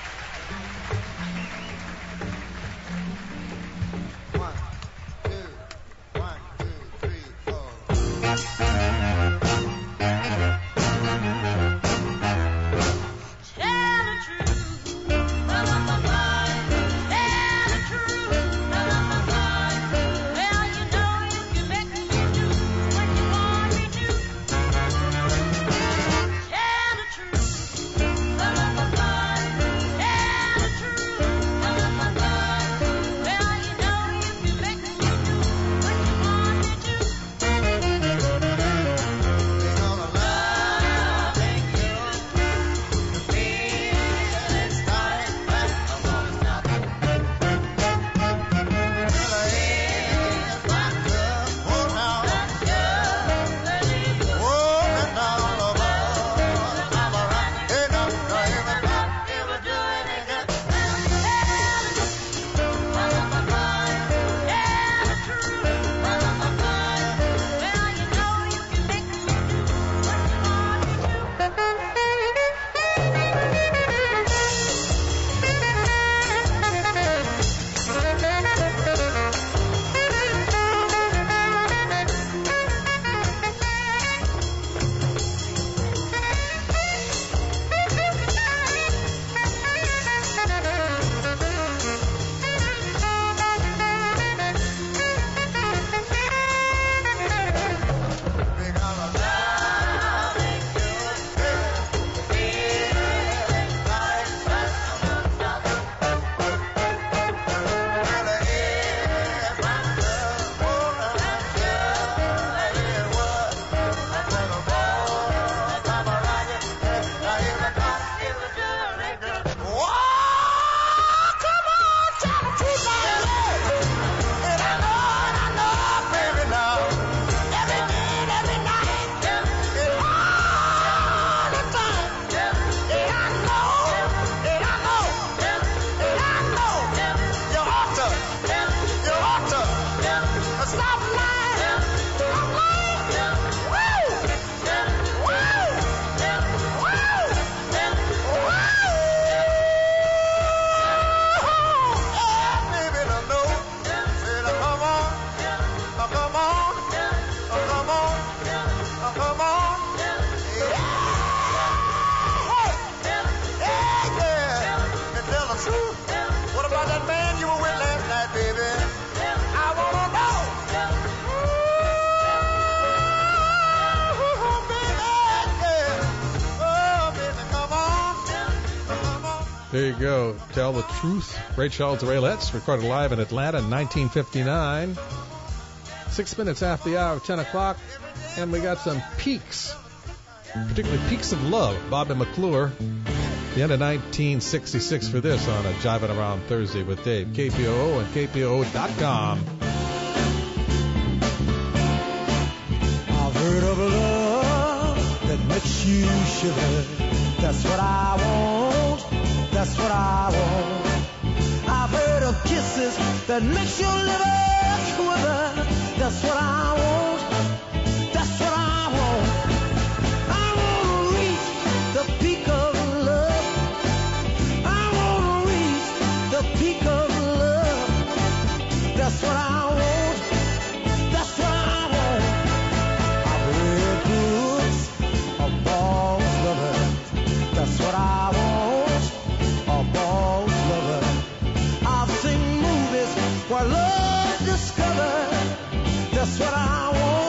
There you go. Tell the Truth. Ray Charles Raelettes, recorded live in Atlanta in nineteen fifty-nine. Six minutes after the hour of ten o'clock. And we got some peaks, particularly Peaks of Love. Bobby McClure. The end of nineteen sixty-six for this on a Jiving Around Thursday with Dave. K P O O and K P O O dot com. I've heard of a love that makes you shiver. That's what I want. That's what I want. I've heard of kisses that makes your liver quiver. That's what I want. That's what I want. I want to reach the peak of love. I want to reach the peak of love. That's what I want. That's what I want. I've read books of Paul's lover. That's what I want. Where love discovered, that's what I want.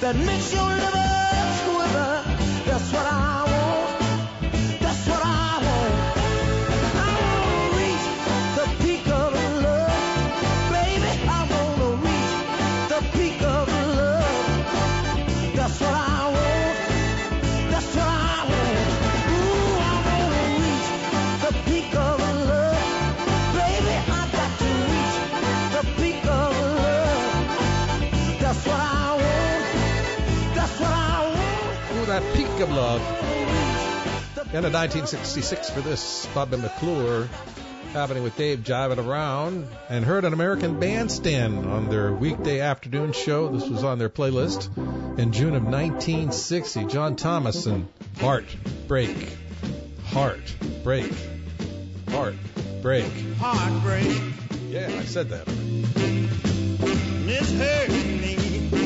that makes your liver quiver. That's what I want. That's what I want. I wanna reach the peak of love, baby. I wanna reach the peak of love. That's what I want. That's what I want. Ooh, I wanna reach the peak of love, baby. I got to reach the peak of love. That's what I want. That's what I want. Ooh, that peak of love. And in nineteen sixty-six for this, Bobby McClure, happening with Dave jiving around, and heard an American Bandstand on their weekday afternoon show. This was on their playlist in June of nineteen sixty. John Thomas and Heart Break. Heart Break. Heart Break. Heartbreak. Yeah, I said that. It's hurting me.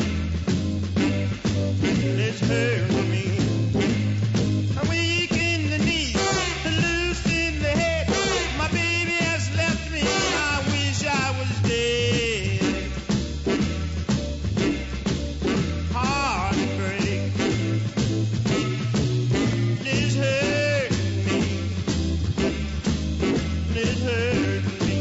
It's hurting me. I'm weak in the knees, loose in the head. My baby has left me. I wish I was dead. Heartbreak. It's hurting me. It's hurting me.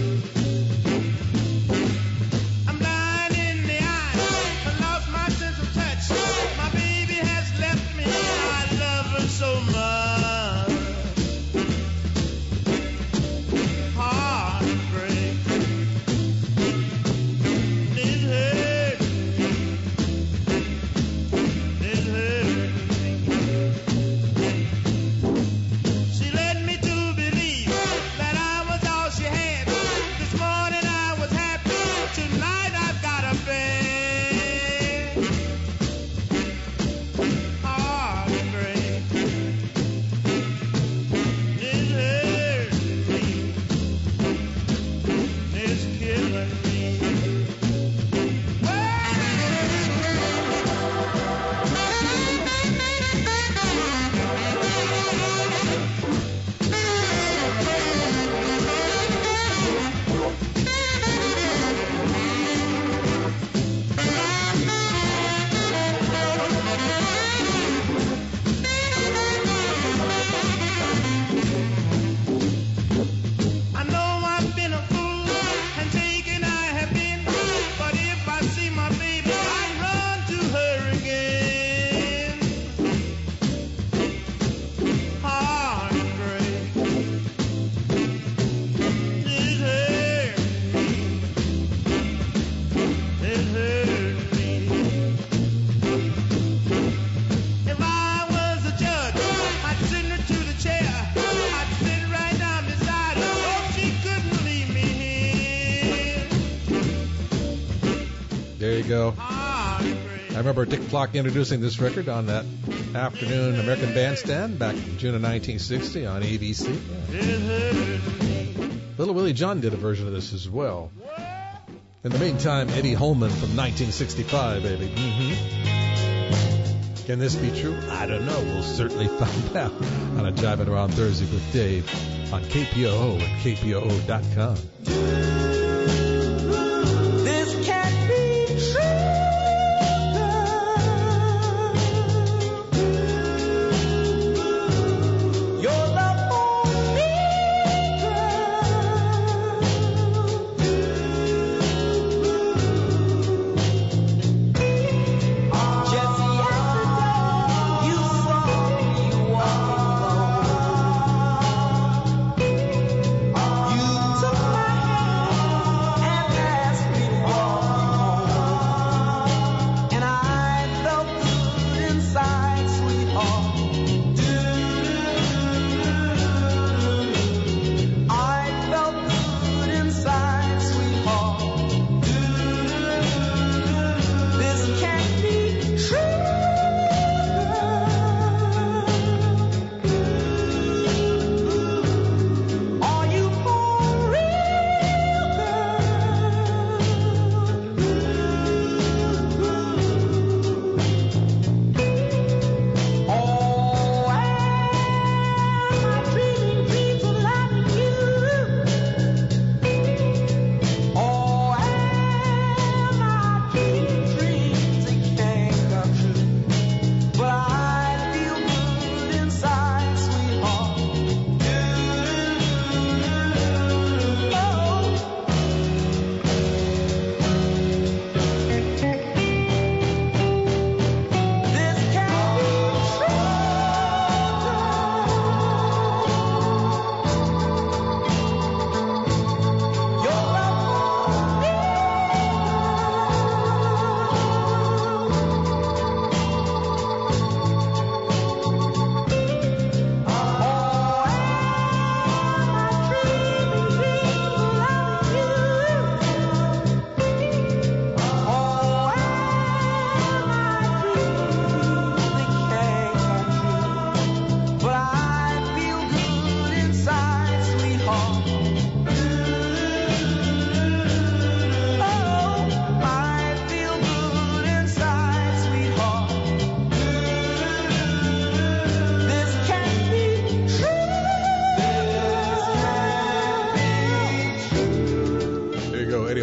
I'm blind in the eye. I lost my sense of touch. My baby has left me. I love her so much. Heartbreak. It hurts me. It hurts me. She led me to believe that I was all she had. This morning I was happy. Tonight I've got a bed. Heartbreak. It hurts me. It's killing me. I know I've been a fool and taken I have been, but if I see my baby, I run to her again. Heartbreak. It hurts me. It hurts me. If I was a judge, I'd send her to the chair. I'd sit right down beside her. Oh, she couldn't leave me here. There you go. I remember Dick Flock introducing this record on that afternoon American Bandstand back in June of nineteen sixty on A B C. Little Willie John did a version of this as well. In the meantime, Eddie Holman from nineteen sixty-five, baby. Mm-hmm. Can this be true? I don't know. We'll certainly find out on a Jiving Around Thursday with Dave on K P O O and K P O O dot com. This can't be true, girl. Your love for me, girl. Just yesterday, you saw me walking alone. You took my hand.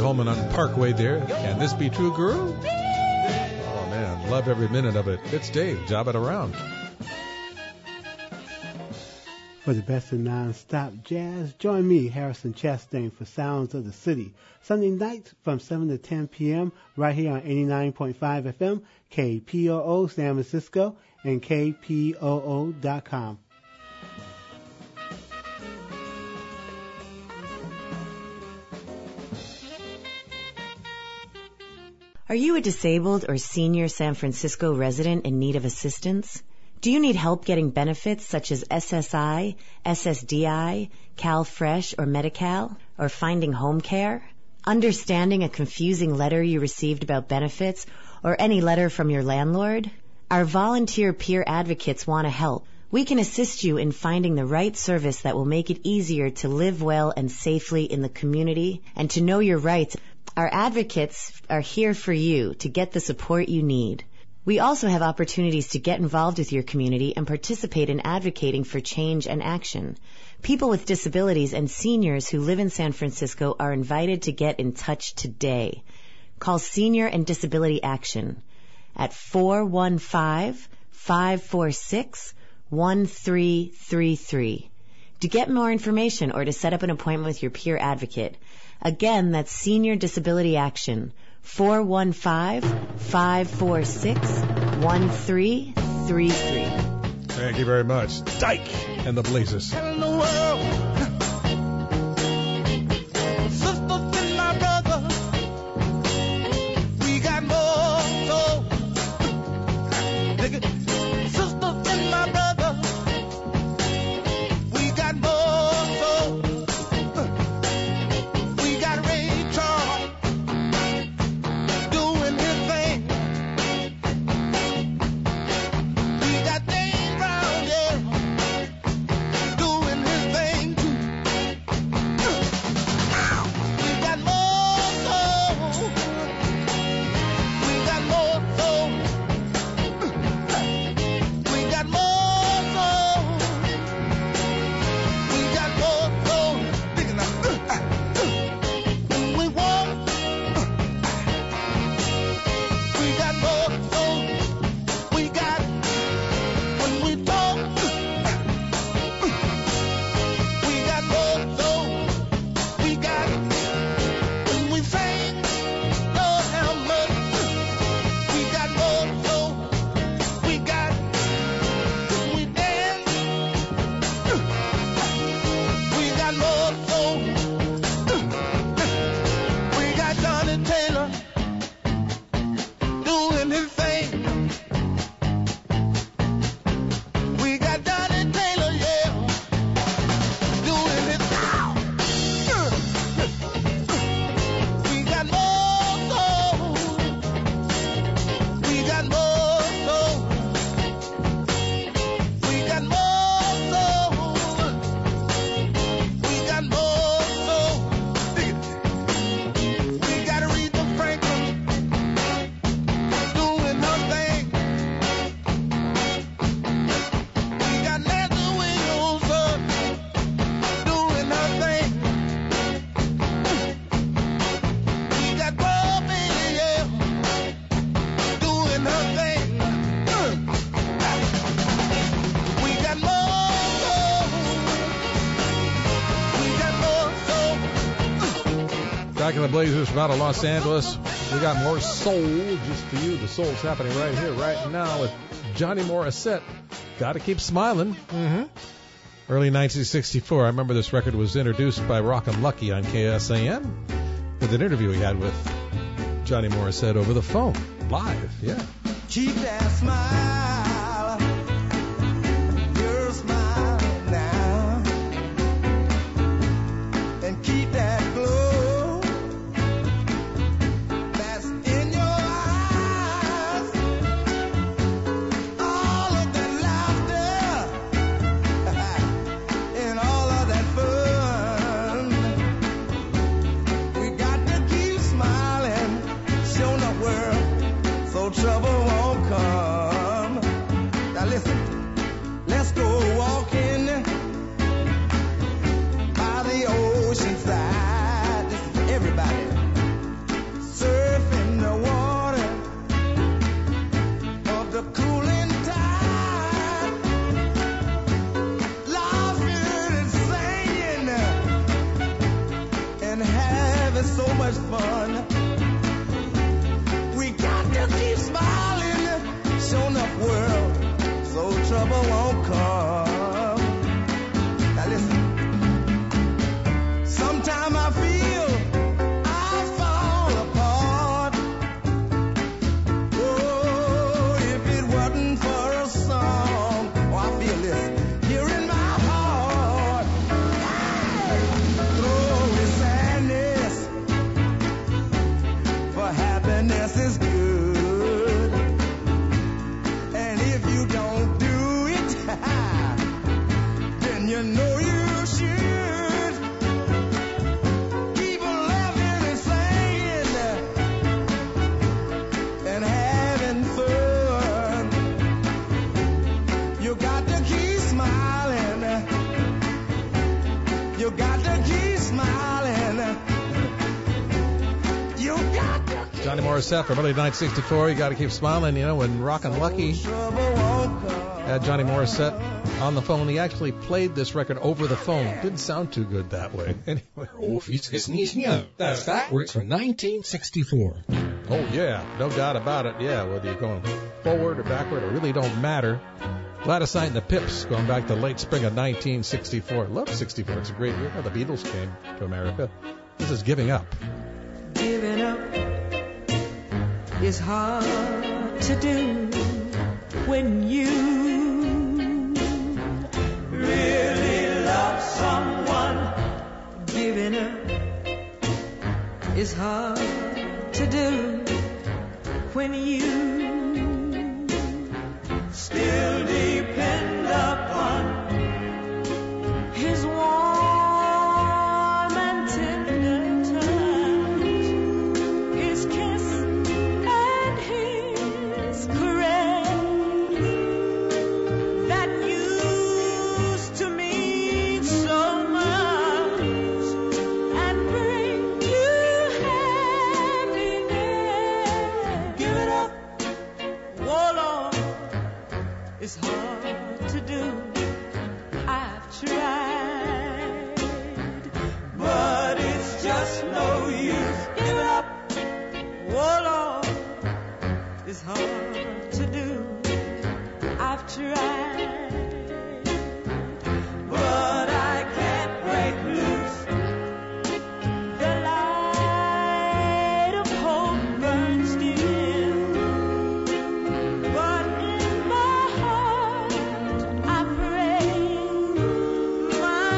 Holman on Parkway there. Can this be true, girl? Oh, man, love every minute of it. It's Dave, Job It Around. For the best of non-stop jazz, join me, Harrison Chastain, for Sounds of the City. Sunday nights from seven to ten p.m. right here on eighty-nine point five F M, K P O O San Francisco, and K P O O dot com. Are you a disabled or senior San Francisco resident in need of assistance? Do you need help getting benefits such as S S I, S S D I, CalFresh, or Medi-Cal, or finding home care? Understanding a confusing letter you received about benefits, or any letter from your landlord? Our volunteer peer advocates want to help. We can assist you in finding the right service that will make it easier to live well and safely in the community and to know your rights. Our advocates are here for you to get the support you need. We also have opportunities to get involved with your community and participate in advocating for change and action. People with disabilities and seniors who live in San Francisco are invited to get in touch today. Call Senior and Disability Action at four one five, five four six, one three three three to get more information or to set up an appointment with your peer advocate. Again, that's Senior Disability Action, four one five, five four six, one three three three. Thank you very much. Dyke and the Blazers. In the world, sisters and my brother, we got more soul. Sisters and my brother, we got more soul. We got Ray Charles doing his thing. We got Dave Brown, yeah, doing his thing too. We got more soul. We got more soul. We got more soul. We got more soul. Dig it now. When we walk, we got more soul. We got when we talk, we got more soul. We got when we sing, Lord have mercy. We got more soul. We got when we dance, we got more soul. We got Johnny Taylor doing his thing. We got Johnny Taylor, yeah, doing his thing. We got more soul. We got more soul. We got more soul. We got more soul. We got Aretha Franklin doing her thing. We got Nancy Williams uh, doing her thing. We got Bobby, yeah, doing her thing. We got more soul. We got more soul. Back in the Blazers from out of Los Angeles. We got more soul just for you. The soul's happening right here, right now with Johnny Morissette. Gotta keep smiling. Mm-hmm. Early nineteen sixty-four. I remember this record was introduced by Rockin' Lucky on K S A M with an interview he had with Johnny Morissette over the phone. Live, yeah. Keep that smile, your smile now, and keep that glow that's in your eyes. All of that laughter and all of that fun. We got to keep smiling, show the world so trouble won't come. having so much fun. We got to keep smiling, show enough world, so trouble won't come. Now listen. Sometime I feel I fall apart. Oh, if it wasn't for a song, oh, I feel this here in my heart. Throw away sadness, for happiness is good. And if you don't do it, then you know you should. Keep laughing and singing and having fun. You got to keep smiling. You got to keep smiling. You got to keep Johnny Morissette from early nineteen sixty-four. You got to keep smiling. You know, when Rockin' Lucky had Johnny Morissette on the phone, he actually played this record over the phone. Didn't sound too good that way. Anyway. That's backwards from nineteen sixty-four. Oh, yeah, no doubt about it. Yeah, whether you're going forward or backward, it really don't matter. Gladys Knight and the Pips, going back to late spring of nineteen sixty-four. Love sixty-four. It's a great year. The Beatles came to America. This is Giving Up. Giving up is hard to do when you really love someone. Giving up is hard to do when you still depend upon his warm and tender touch, his kiss and his caress that used to mean so much and bring you happiness. Give it up, oh Lord, it's hard to do. I've tried, but it's just no use. Give it up, oh Lord, it's hard to do. I've tried, but I can't break loose. The light of hope burns still, but in my heart I pray my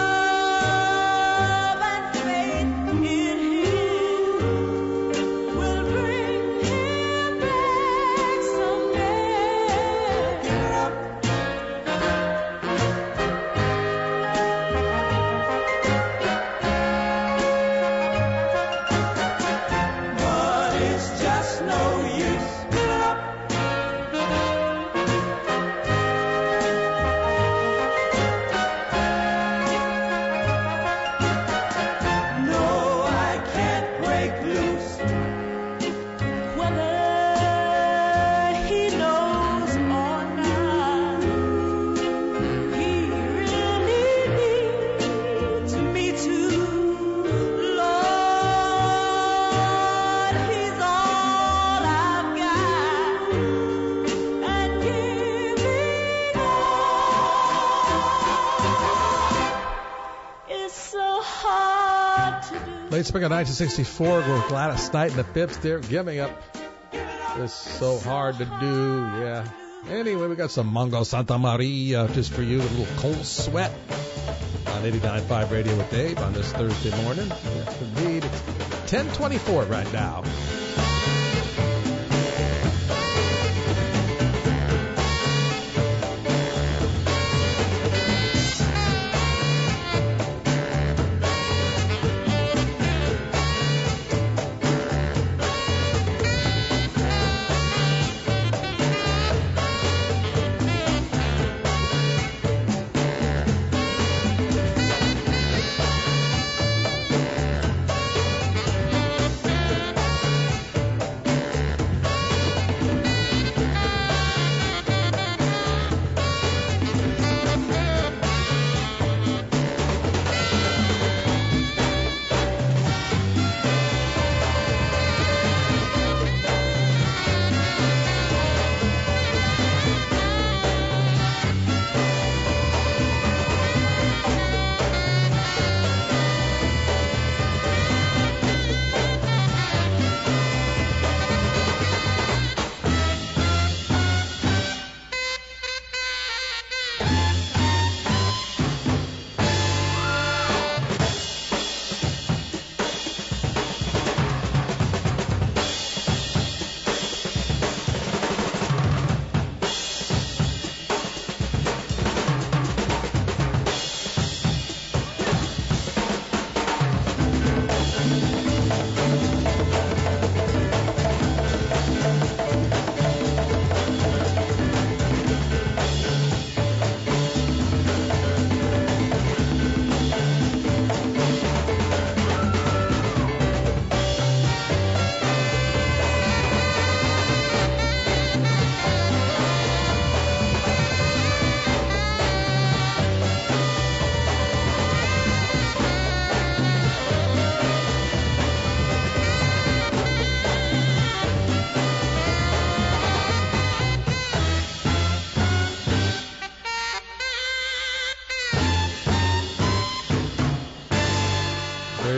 love and faith in Him will bring Him back someday. Give it up. But it's just no use. Give it up. No, I can't break loose. Whether he knows or not, he really needs me too. Lord, he's all I've got, and giving up is so hard to do. Late spring of nineteen sixty-four with Gladys Knight and the Pips. They're Giving Up. It's so hard to do, yeah. Anyway, we got some Mongo Santa Maria just for you, a little Cold Sweat on eighty-nine point five Radio with Dave on this Thursday morning. Yes, indeed. It's ten twenty-four right now.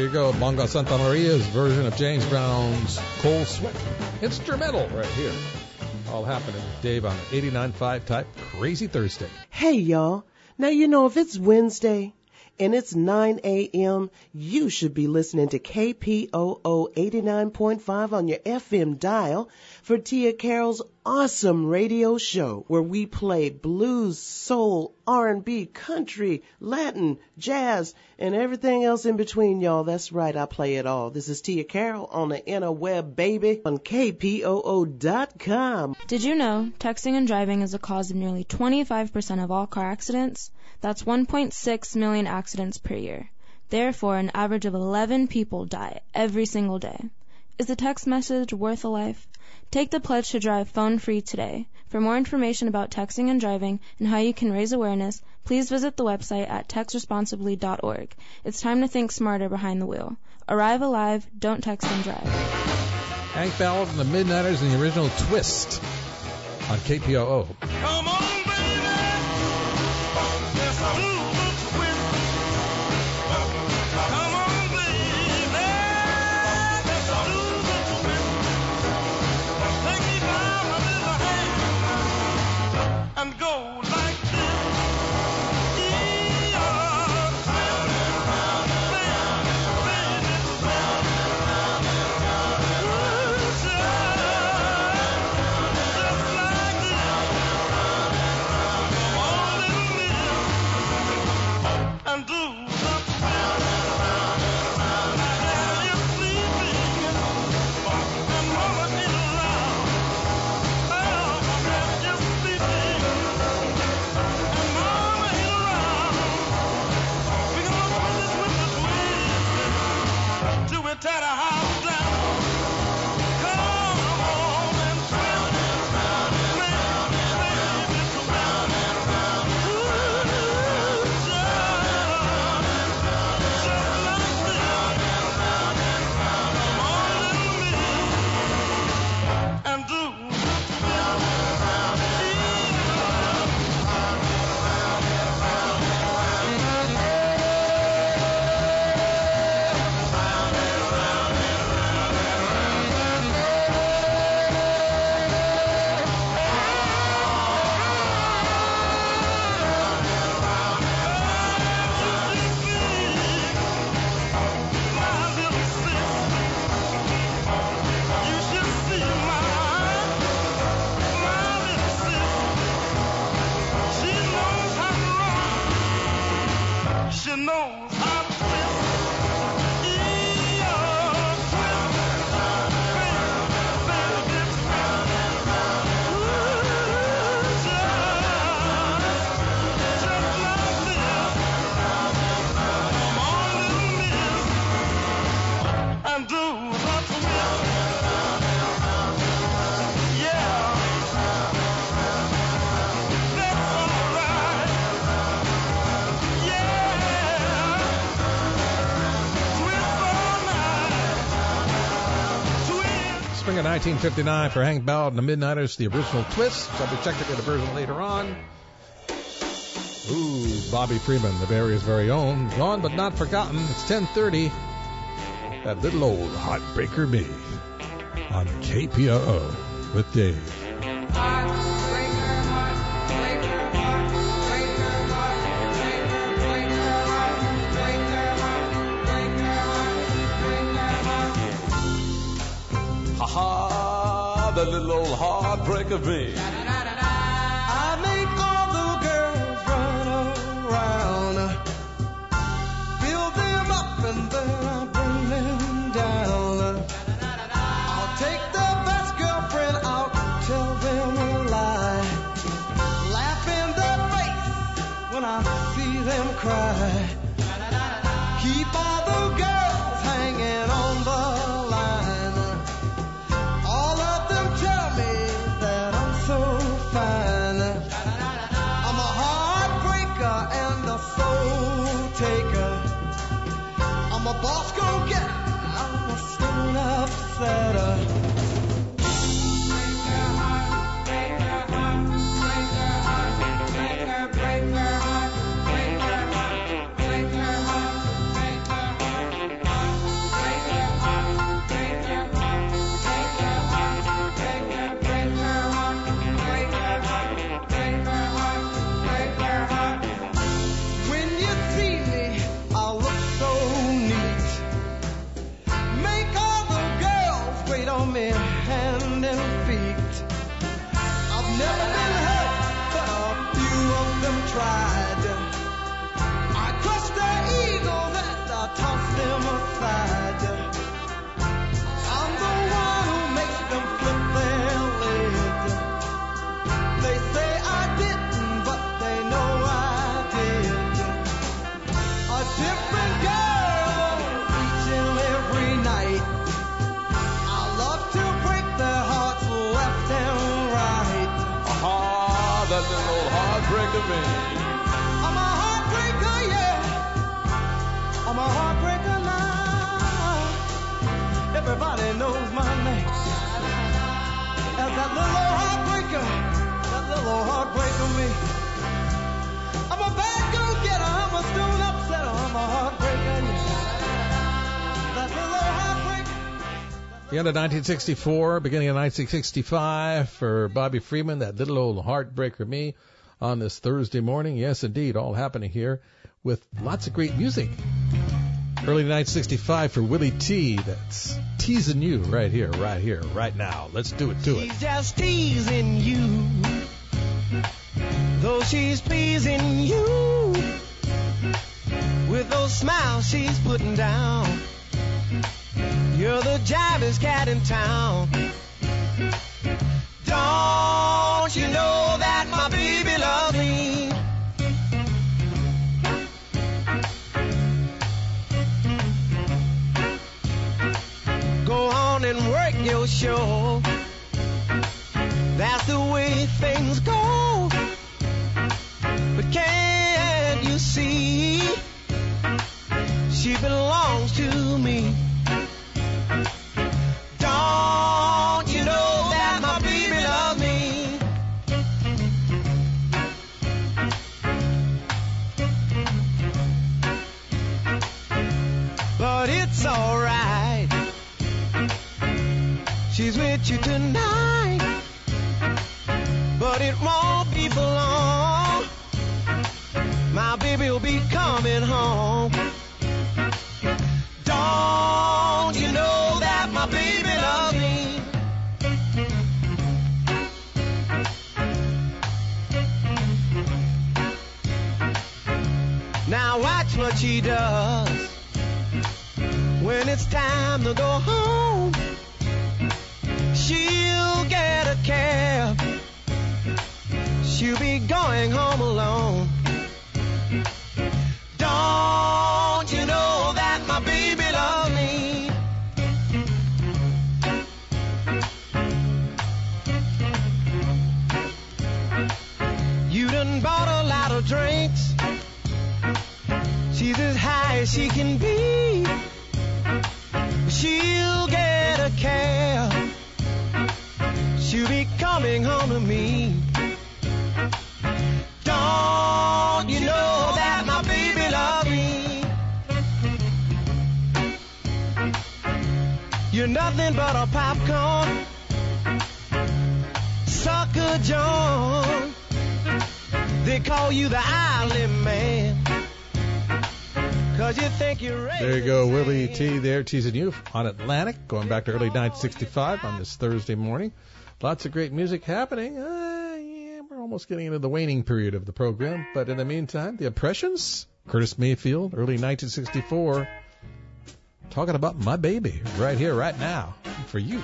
you go. Bongo Santa Maria's version of James Brown's Cold Sweat. Instrumental right here. All happening with Dave on eighty-nine point five Type Crazy Thursday. Hey, y'all. Now, you know, if it's Wednesday and it's nine a.m., you should be listening to K P O O eighty-nine point five on your F M dial for Tia Carroll's awesome radio show where we play blues, soul, R and B, country, Latin, jazz, and everything else in between, y'all. That's right, I play it all. This is Tia Carroll on the interweb, baby, on K P O O dot com. Did you know texting and driving is the cause of nearly twenty-five percent of all car accidents? That's one point six million accidents per year. Therefore, an average of eleven people die every single day. Is a text message worth a life? Take the pledge to drive phone-free today. For more information about texting and driving and how you can raise awareness, please visit the website at text responsibly dot org. It's time to think smarter behind the wheel. Arrive alive, don't text and drive. Hank Ballard and the Midnighters and the original Twist on K P O O. Come on, baby. Let's do the twist. Come on, baby. Let's do the twist. Take me by my little hand and go like this. Yeah. Round and round and round and round and round and round and round and round and just like this. Round and round and round and do the twist. Round and round and round and round. You're sleeping and mama ain't around. Oh, man, you're sleeping and mama ain't around. We can look for this with the twist till we tear the house down. Come on and round and round and round and round and round and round. Ooh, just like this. Round and round and round. Come on, little miss, and do the twist. Round and round and round. Round and round and round and round and round. Round and round and round my little sis, you should see my, my little sis. She knows how to rock. She knows how to twist. Yeah, twist. Baby, baby, round and round and round. Ooh, just, just like this. Round and round. Come on, little miss, and do the twist. Yeah, that's all right. Yeah, twist all night. Twist. Spring of nineteen fifty-nine for Hank Ballard and the Midnighters, the original Twist. I'll be checking out the version later on. Ooh, Bobby Freeman, the Bay Area's very own. Gone but not forgotten. It's ten thirty. That little old heartbreaker me on K P O O with Dave. Ha ha, the little old heartbreaker me. I make all the girls run around, build them up and then I bring them down. I'll take the best girlfriend out, tell them a lie, laugh in their face when I see them cry. Keep all the girls hanging on the line. All of them tell me that I'm so fine. I'm a heartbreaker and a soul taker. I'm a boss go-getter, I'm a stone upsetter. and girl reaching every night. I love to break their hearts left and right. Ah, that little old heartbreaker me. I'm a heartbreaker, yeah. I'm a heartbreaker now. Everybody knows my name as that little old heartbreaker, that little old heartbreaker me. I'm a bad go-getter, I'm a stone upsetter, I'm a heartbreaker, yeah. That little old heartbreaker. The end of nineteen sixty-four, beginning of nineteen sixty-five for Bobby Freeman, that little old heartbreaker me on this Thursday morning. Yes, indeed, all happening here with lots of great music. Early nineteen sixty-five for Willie T. That's teasing you right here, right here, right now. Let's do it to it. She's just teasing you, though she's pleasing you with those smiles she's putting down. You're the jivest cat in town. Don't you know that my baby loves me? Go on and work your show. That's the way things go. But can't you see? She belongs to me. Don't you know that my baby loves me? But it's alright. She's with you tonight, but it won't be for long. My baby will be coming home. Don't you know that my baby loves me? Now watch what she does when it's time to go home. She'll get a cab. She'll be going home alone. Don't you know that my baby loves me? You done bought a lot of drinks. She's as high as she can be. She'll get a cab. She'll be coming home to me. Don't you know that my baby loves me? You're nothing but a popcorn sucker John. They call you the island man, 'cause you think you're ready. There you go, Willie T. there teasing you on Atlantic, going back to early nineteen sixty-five on this Thursday morning. Lots of great music happening. Uh, yeah, we're almost getting into the waning period of the program. But in the meantime, the Impressions, Curtis Mayfield, early nineteen sixty-four, talking about my baby right here, right now, for you.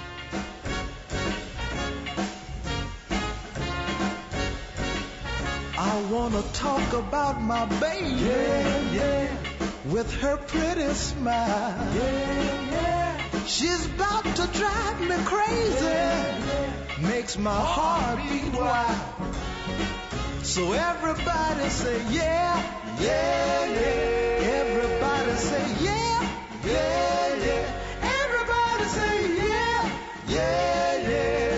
I wanna talk about my baby, yeah, yeah, with her pretty smile. Yeah, yeah. She's about to drive me crazy, yeah, yeah. Makes my heart beat wild. So everybody say yeah, yeah, yeah. Everybody say yeah, yeah, yeah. Everybody say yeah, yeah, yeah.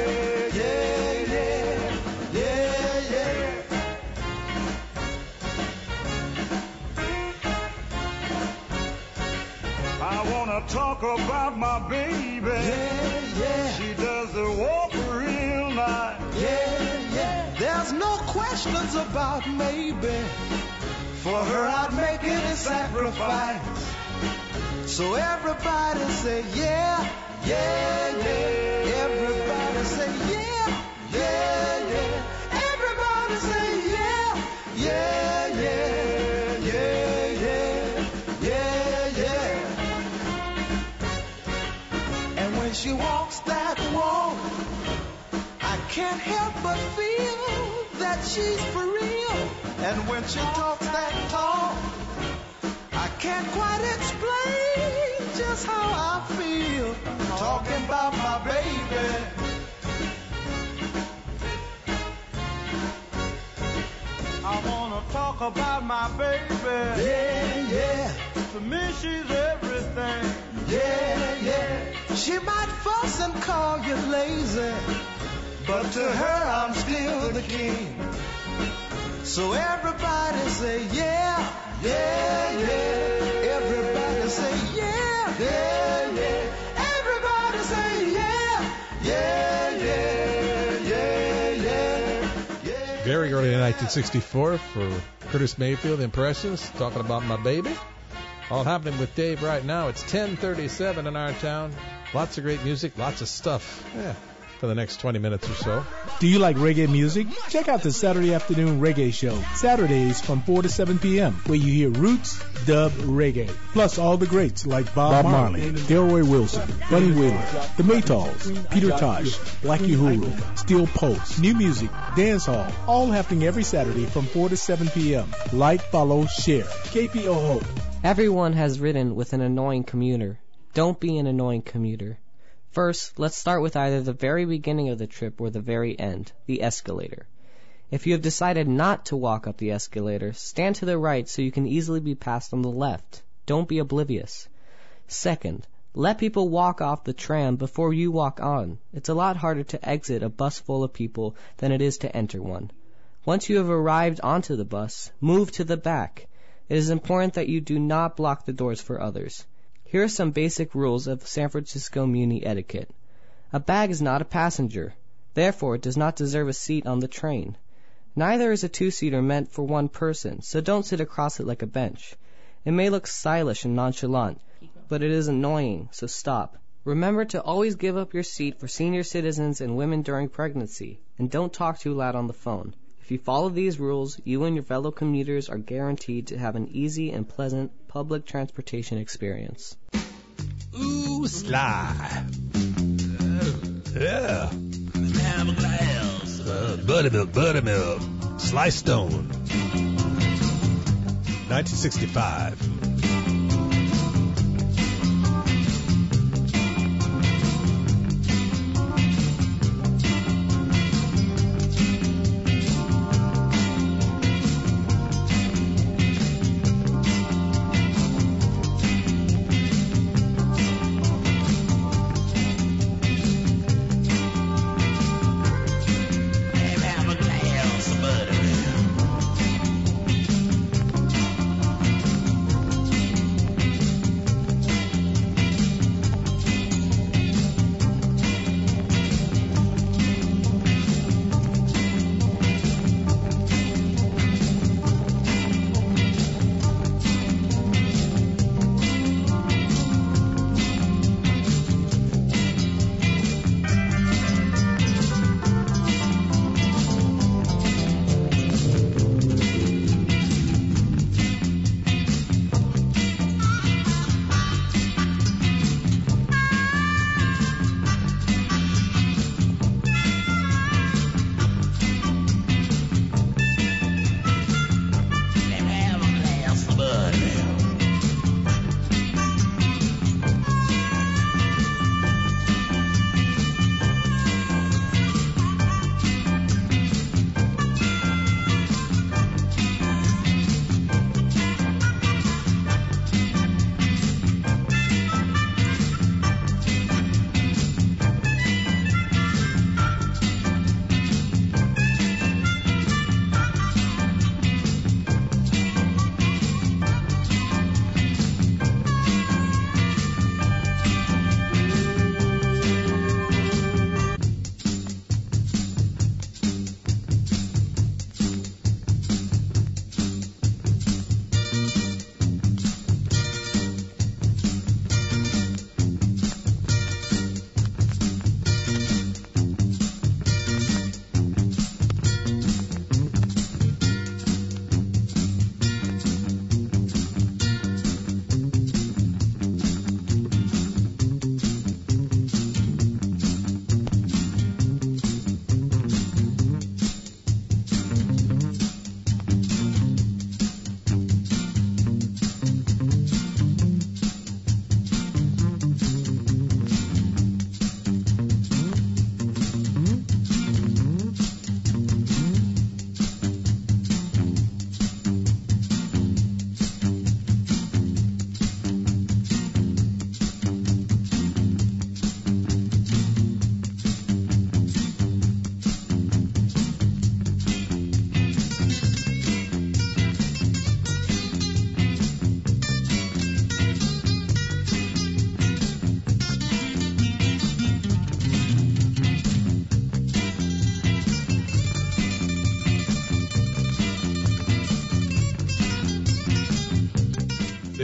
Talk about my baby. Yeah, yeah. She does the walk real nice. Yeah, yeah. There's no questions about maybe. For her I'd make any sacrifice. So everybody say yeah, yeah, yeah. Everybody say yeah, yeah, yeah. Everybody say yeah, yeah, yeah. She walks that walk, I can't help but feel that she's for real. And when she talks that talk, I can't quite explain just how I feel talking about my baby. I wanna talk about my baby. Yeah, yeah. To me, she's everything. Yeah, yeah. She might fuss and call you lazy, but to her, I'm still the king. So everybody say, yeah, yeah, yeah. Everybody say, yeah, yeah, yeah. Everybody say, yeah, yeah, yeah, yeah, yeah. Very early in nineteen sixty-four for Curtis Mayfield, The Impressions, talking about my baby. All happening with Dave right now. It's ten thirty-seven in our town. Lots of great music, lots of stuff. Yeah, for the next twenty minutes or so. Do you like reggae music? Check out the Saturday Afternoon Reggae Show, Saturdays from four to seven p.m., where you hear roots, dub, reggae, plus all the greats like Bob, Bob Marley, Delroy Wilson, Bunny Wailer, The Maytals, Peter Tosh, Blackie Uhuru, Steel Pulse, new music, dance hall, all happening every Saturday from four to seven p.m. Like, follow, share. K P O O. Everyone has ridden with an annoying commuter. Don't be an annoying commuter. First, let's start with either the very beginning of the trip or the very end, the escalator. If you have decided not to walk up the escalator, stand to the right so you can easily be passed on the left. Don't be oblivious. Second, let people walk off the tram before you walk on. It's a lot harder to exit a bus full of people than it is to enter one. Once you have arrived onto the bus, move to the back. It is important that you do not block the doors for others. Here are some basic rules of San Francisco Muni etiquette. A bag is not a passenger. Therefore, it does not deserve a seat on the train. Neither is a two-seater meant for one person, so don't sit across it like a bench. It may look stylish and nonchalant, but it is annoying, so stop. Remember to always give up your seat for senior citizens and women during pregnancy, and don't talk too loud on the phone. If you follow these rules, you and your fellow commuters are guaranteed to have an easy and pleasant public transportation experience. Ooh, Sly. Uh, yeah. Have a glass. Uh, buttermilk, buttermilk. Sly Stone. nineteen sixty-five.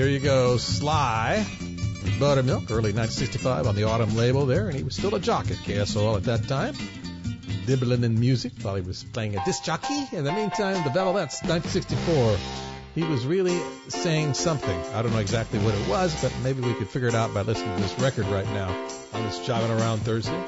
you go, Sly. Buttermilk, early nineteen sixty-five on the Autumn label there, and he was still a jock at K S O L at that time. Dibbling in music while he was playing a disc jockey. In the meantime, the Velivettes, nineteen sixty-four. He was really saying something. I don't know exactly what it was, but maybe we could figure it out by listening to this record right now on this Jiving Around Thursday.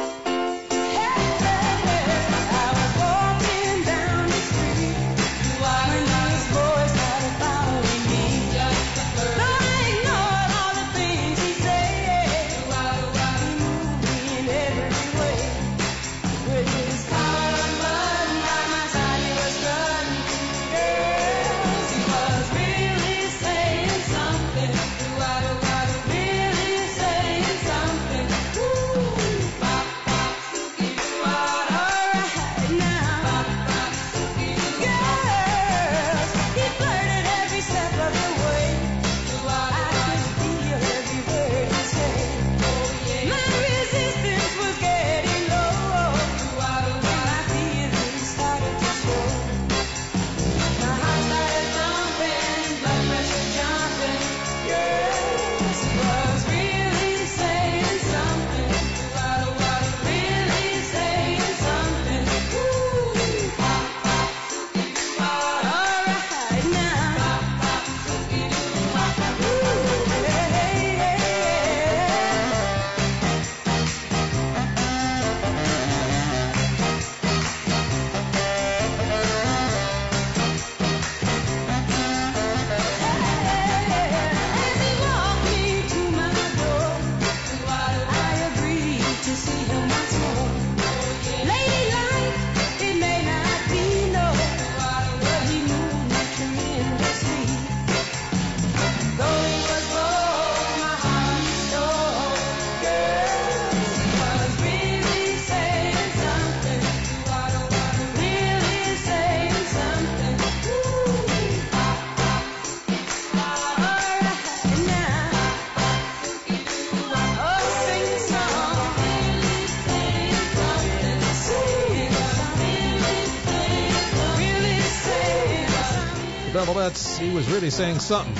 Velivettes, he was really saying something,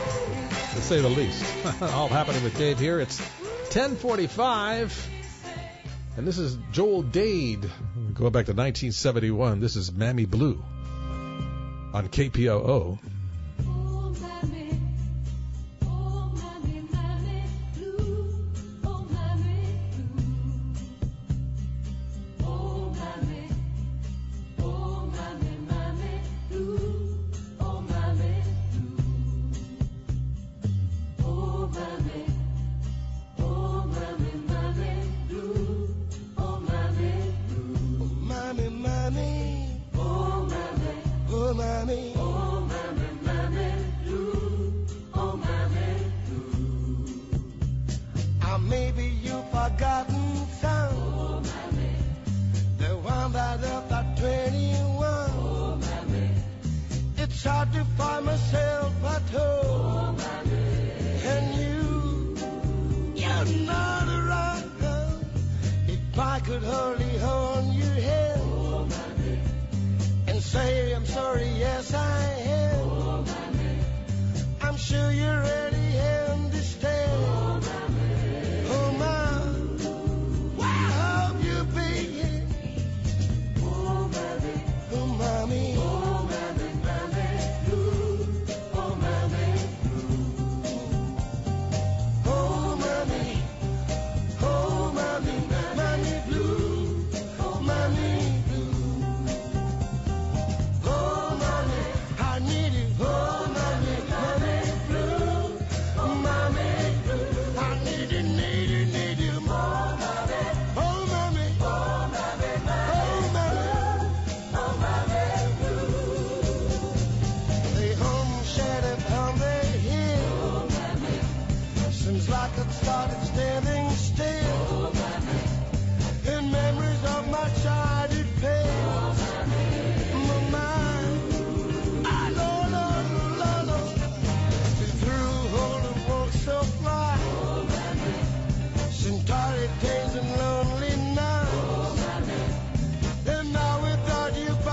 to say the least. All happening with Dave here. It's ten forty-five, and this is Joel Dade. Going back to nineteen seventy-one, this is Mammy Blue on K P O O.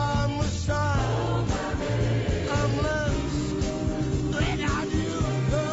Without you,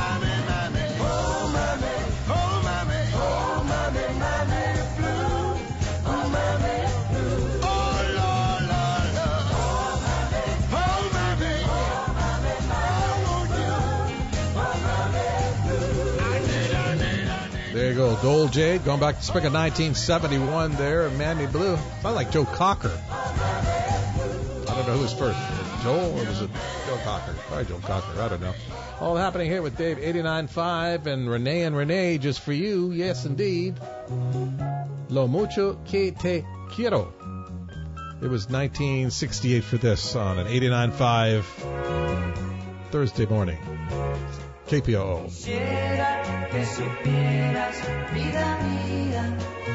mommy, mommy. Oh, mommy. Oh, mommy. Oh, mommy, mommy blue. Oh, mommy blue. Oh, Lord, Lord, Lord. Oh, mommy. Oh, mommy. Oh, mommy, mommy. I want you. Oh, mommy blue. I need, I need, I need. There you go, Dole J, going back to spring of nineteen seventy-one there, Mammy Blue. Sounded like Joe Cocker. I don't know who was first, Joel or was it Joe Cocker? Probably Joe Cocker, I don't know. All happening here with Dave eighty-nine point five and Renee and Renee just for you, yes indeed. Lo mucho que te quiero. It was nineteen sixty-eight for this on an eighty-nine point five Thursday morning. K P O O. Quisiera que supieras, vida mía,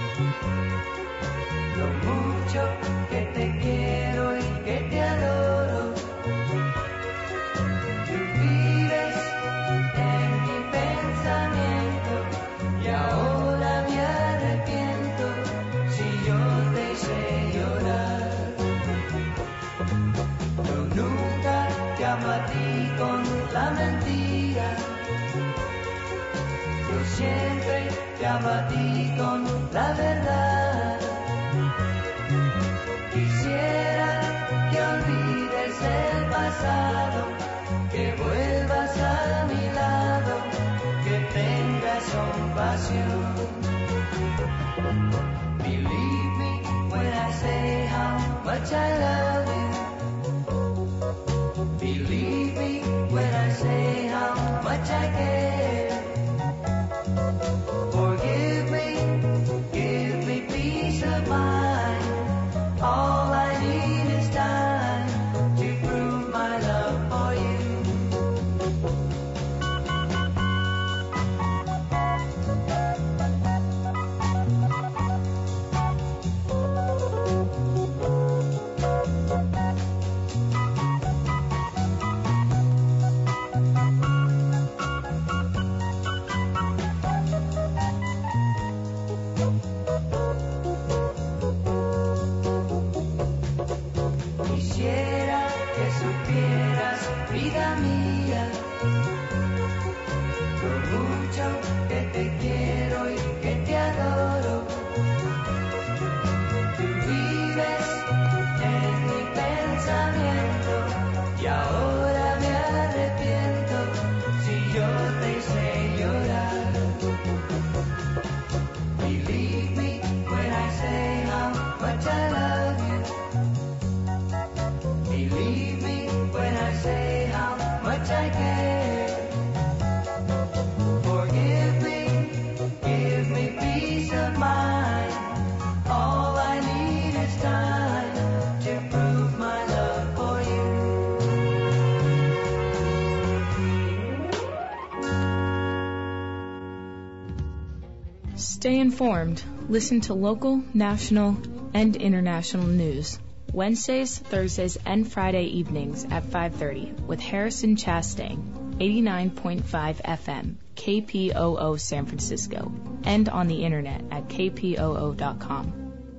lo mucho que te quiero y que te adoro. Tú vives en mi pensamiento y ahora me arrepiento si yo te hice llorar. Yo nunca te amo a ti con la mentira. Yo siempre te amo a ti con la verdad. Quisiera que olvides el pasado, que vuelvas a mi lado, que tengas compasión. Believe me when I say how much I love you. Believe me when I say how much I care. Forgive me, give me peace of mind. All I need is time to prove my love for you. Quisiera que supieras, vida mía, lo mucho que te quiero y que te adoro. Tú vives en mi pensamiento y ahora me arrepiento si yo te hice llorar. Believe me when I say how much I love you. Believe me when I say how much I care. Forgive me, give me peace of mind. All I need is time to prove my love for you. Stay informed. Listen to local, national, and international news. Wednesdays, Thursdays, and Friday evenings at five thirty with Harrison Chastain, eighty-nine point five F M, K P O O San Francisco, and on the internet at k p o o dot com.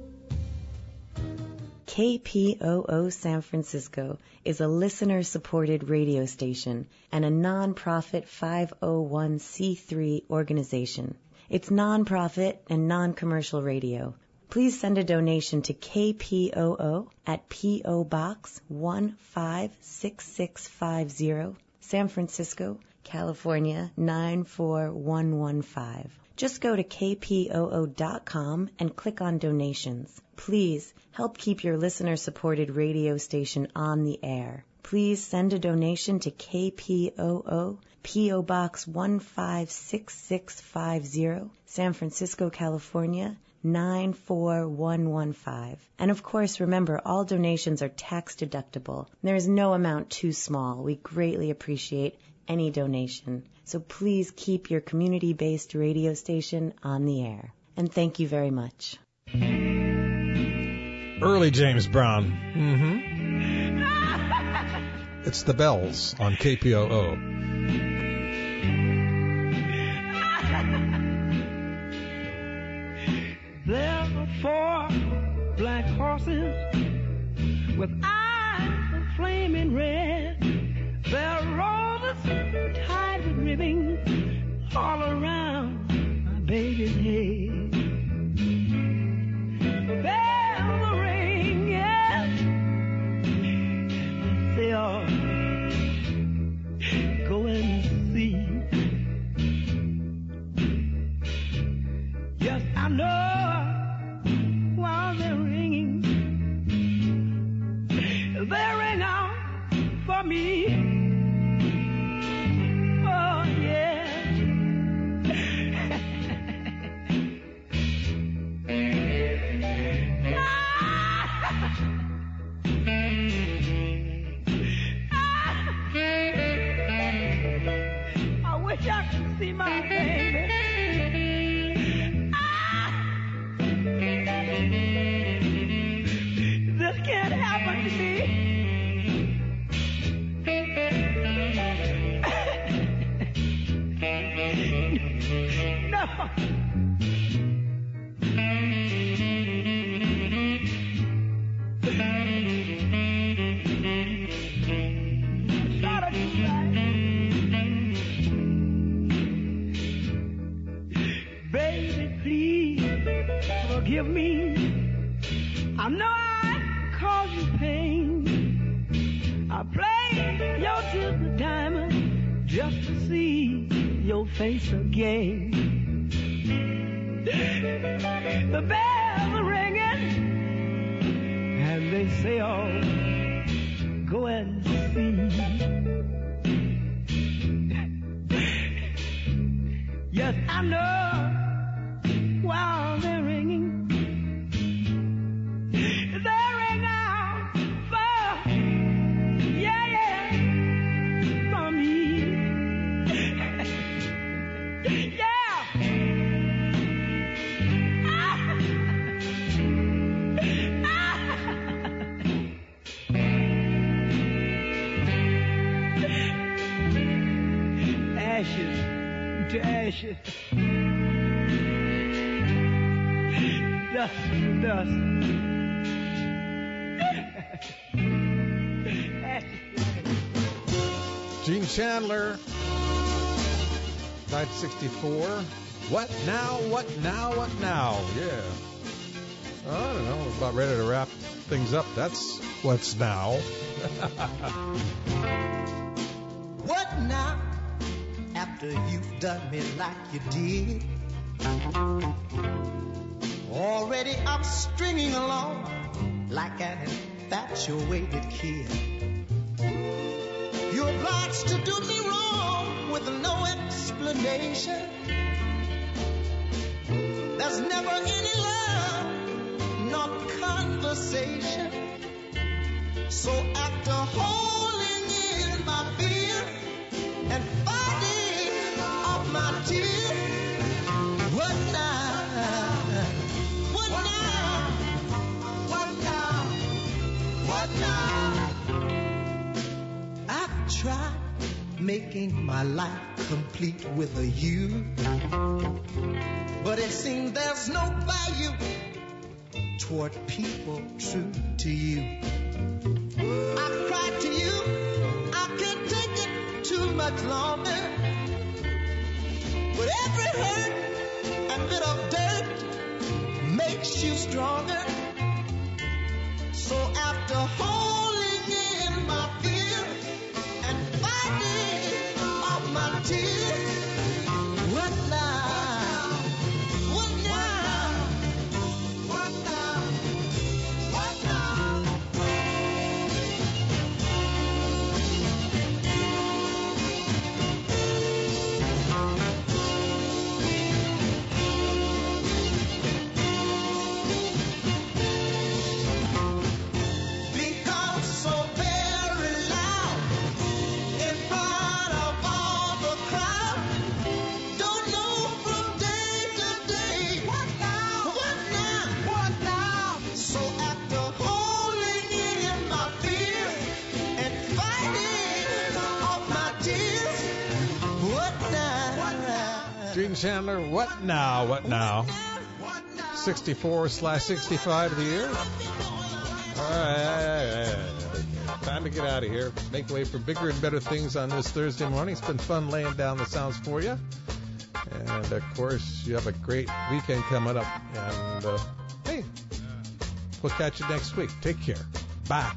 K P O O San Francisco is a listener-supported radio station and a non-profit five oh one c three organization. It's non-profit and non-commercial radio. Please send a donation to K P O O at P O Box one five six six five zero, San Francisco, California nine four one one five. Just go to k p o o dot com and click on donations. Please help keep your listener-supported radio station on the air. Please send a donation to K P O O, P O Box one five six six five zero, San Francisco, California nine four one one five. And of course, remember, all donations are tax deductible. There is no amount too small. We greatly appreciate any donation. So please keep your community-based radio station on the air. And thank you very much. Early James Brown. Mm-hmm. It's the Bells on K P O O. There are four black horses with eyes flaming red. Their roses tied with ribbons just to see my baby. Ah! This can't happen to me. No. Baby, please forgive me. I know I caused you pain. I played your silver diamond just to see your face again. The bells are ringing, and they say, "Oh, go and see." Yes, I know while they're ringing, they ring out for, yeah, yeah, for me. Yeah. Ah. Ah. Ashes to ashes, dust to dust. Gene Chandler, nineteen sixty-four. What now? What now? What now? Yeah. I don't know. We're about ready to wrap things up. That's what's now. What now? After you've done me like you did, already I'm stringing along like an infatuated kid. You're obliged to do me wrong with no explanation. There's never any love, nor conversation. So after holding in my fear and fighting off my tears, what now? What now? What now? What now? I've tried making my life complete with a you, but it seems there's no value toward people true to you. I've cried to you, I can't take it too much longer, but every hurt and bit of dirt makes you stronger. So after holding in my fear and fighting off my tears, what now? What now? What now? What now? Because so very loud in front of all the crowd, don't know from day to day. What now? What now? What now? So after holding in my fear and fighting off my tears, what now? What now? Gene Chandler, what now? What now? sixty-four slash sixty-five of the year. All right, all right, all right. Time to get out of here. Make way for bigger and better things on this Thursday morning. It's been fun laying down the sounds for you. And, of course, you have a great weekend coming up. And, uh, hey, we'll catch you next week. Take care. Bye.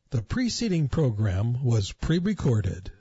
The preceding program was pre-recorded.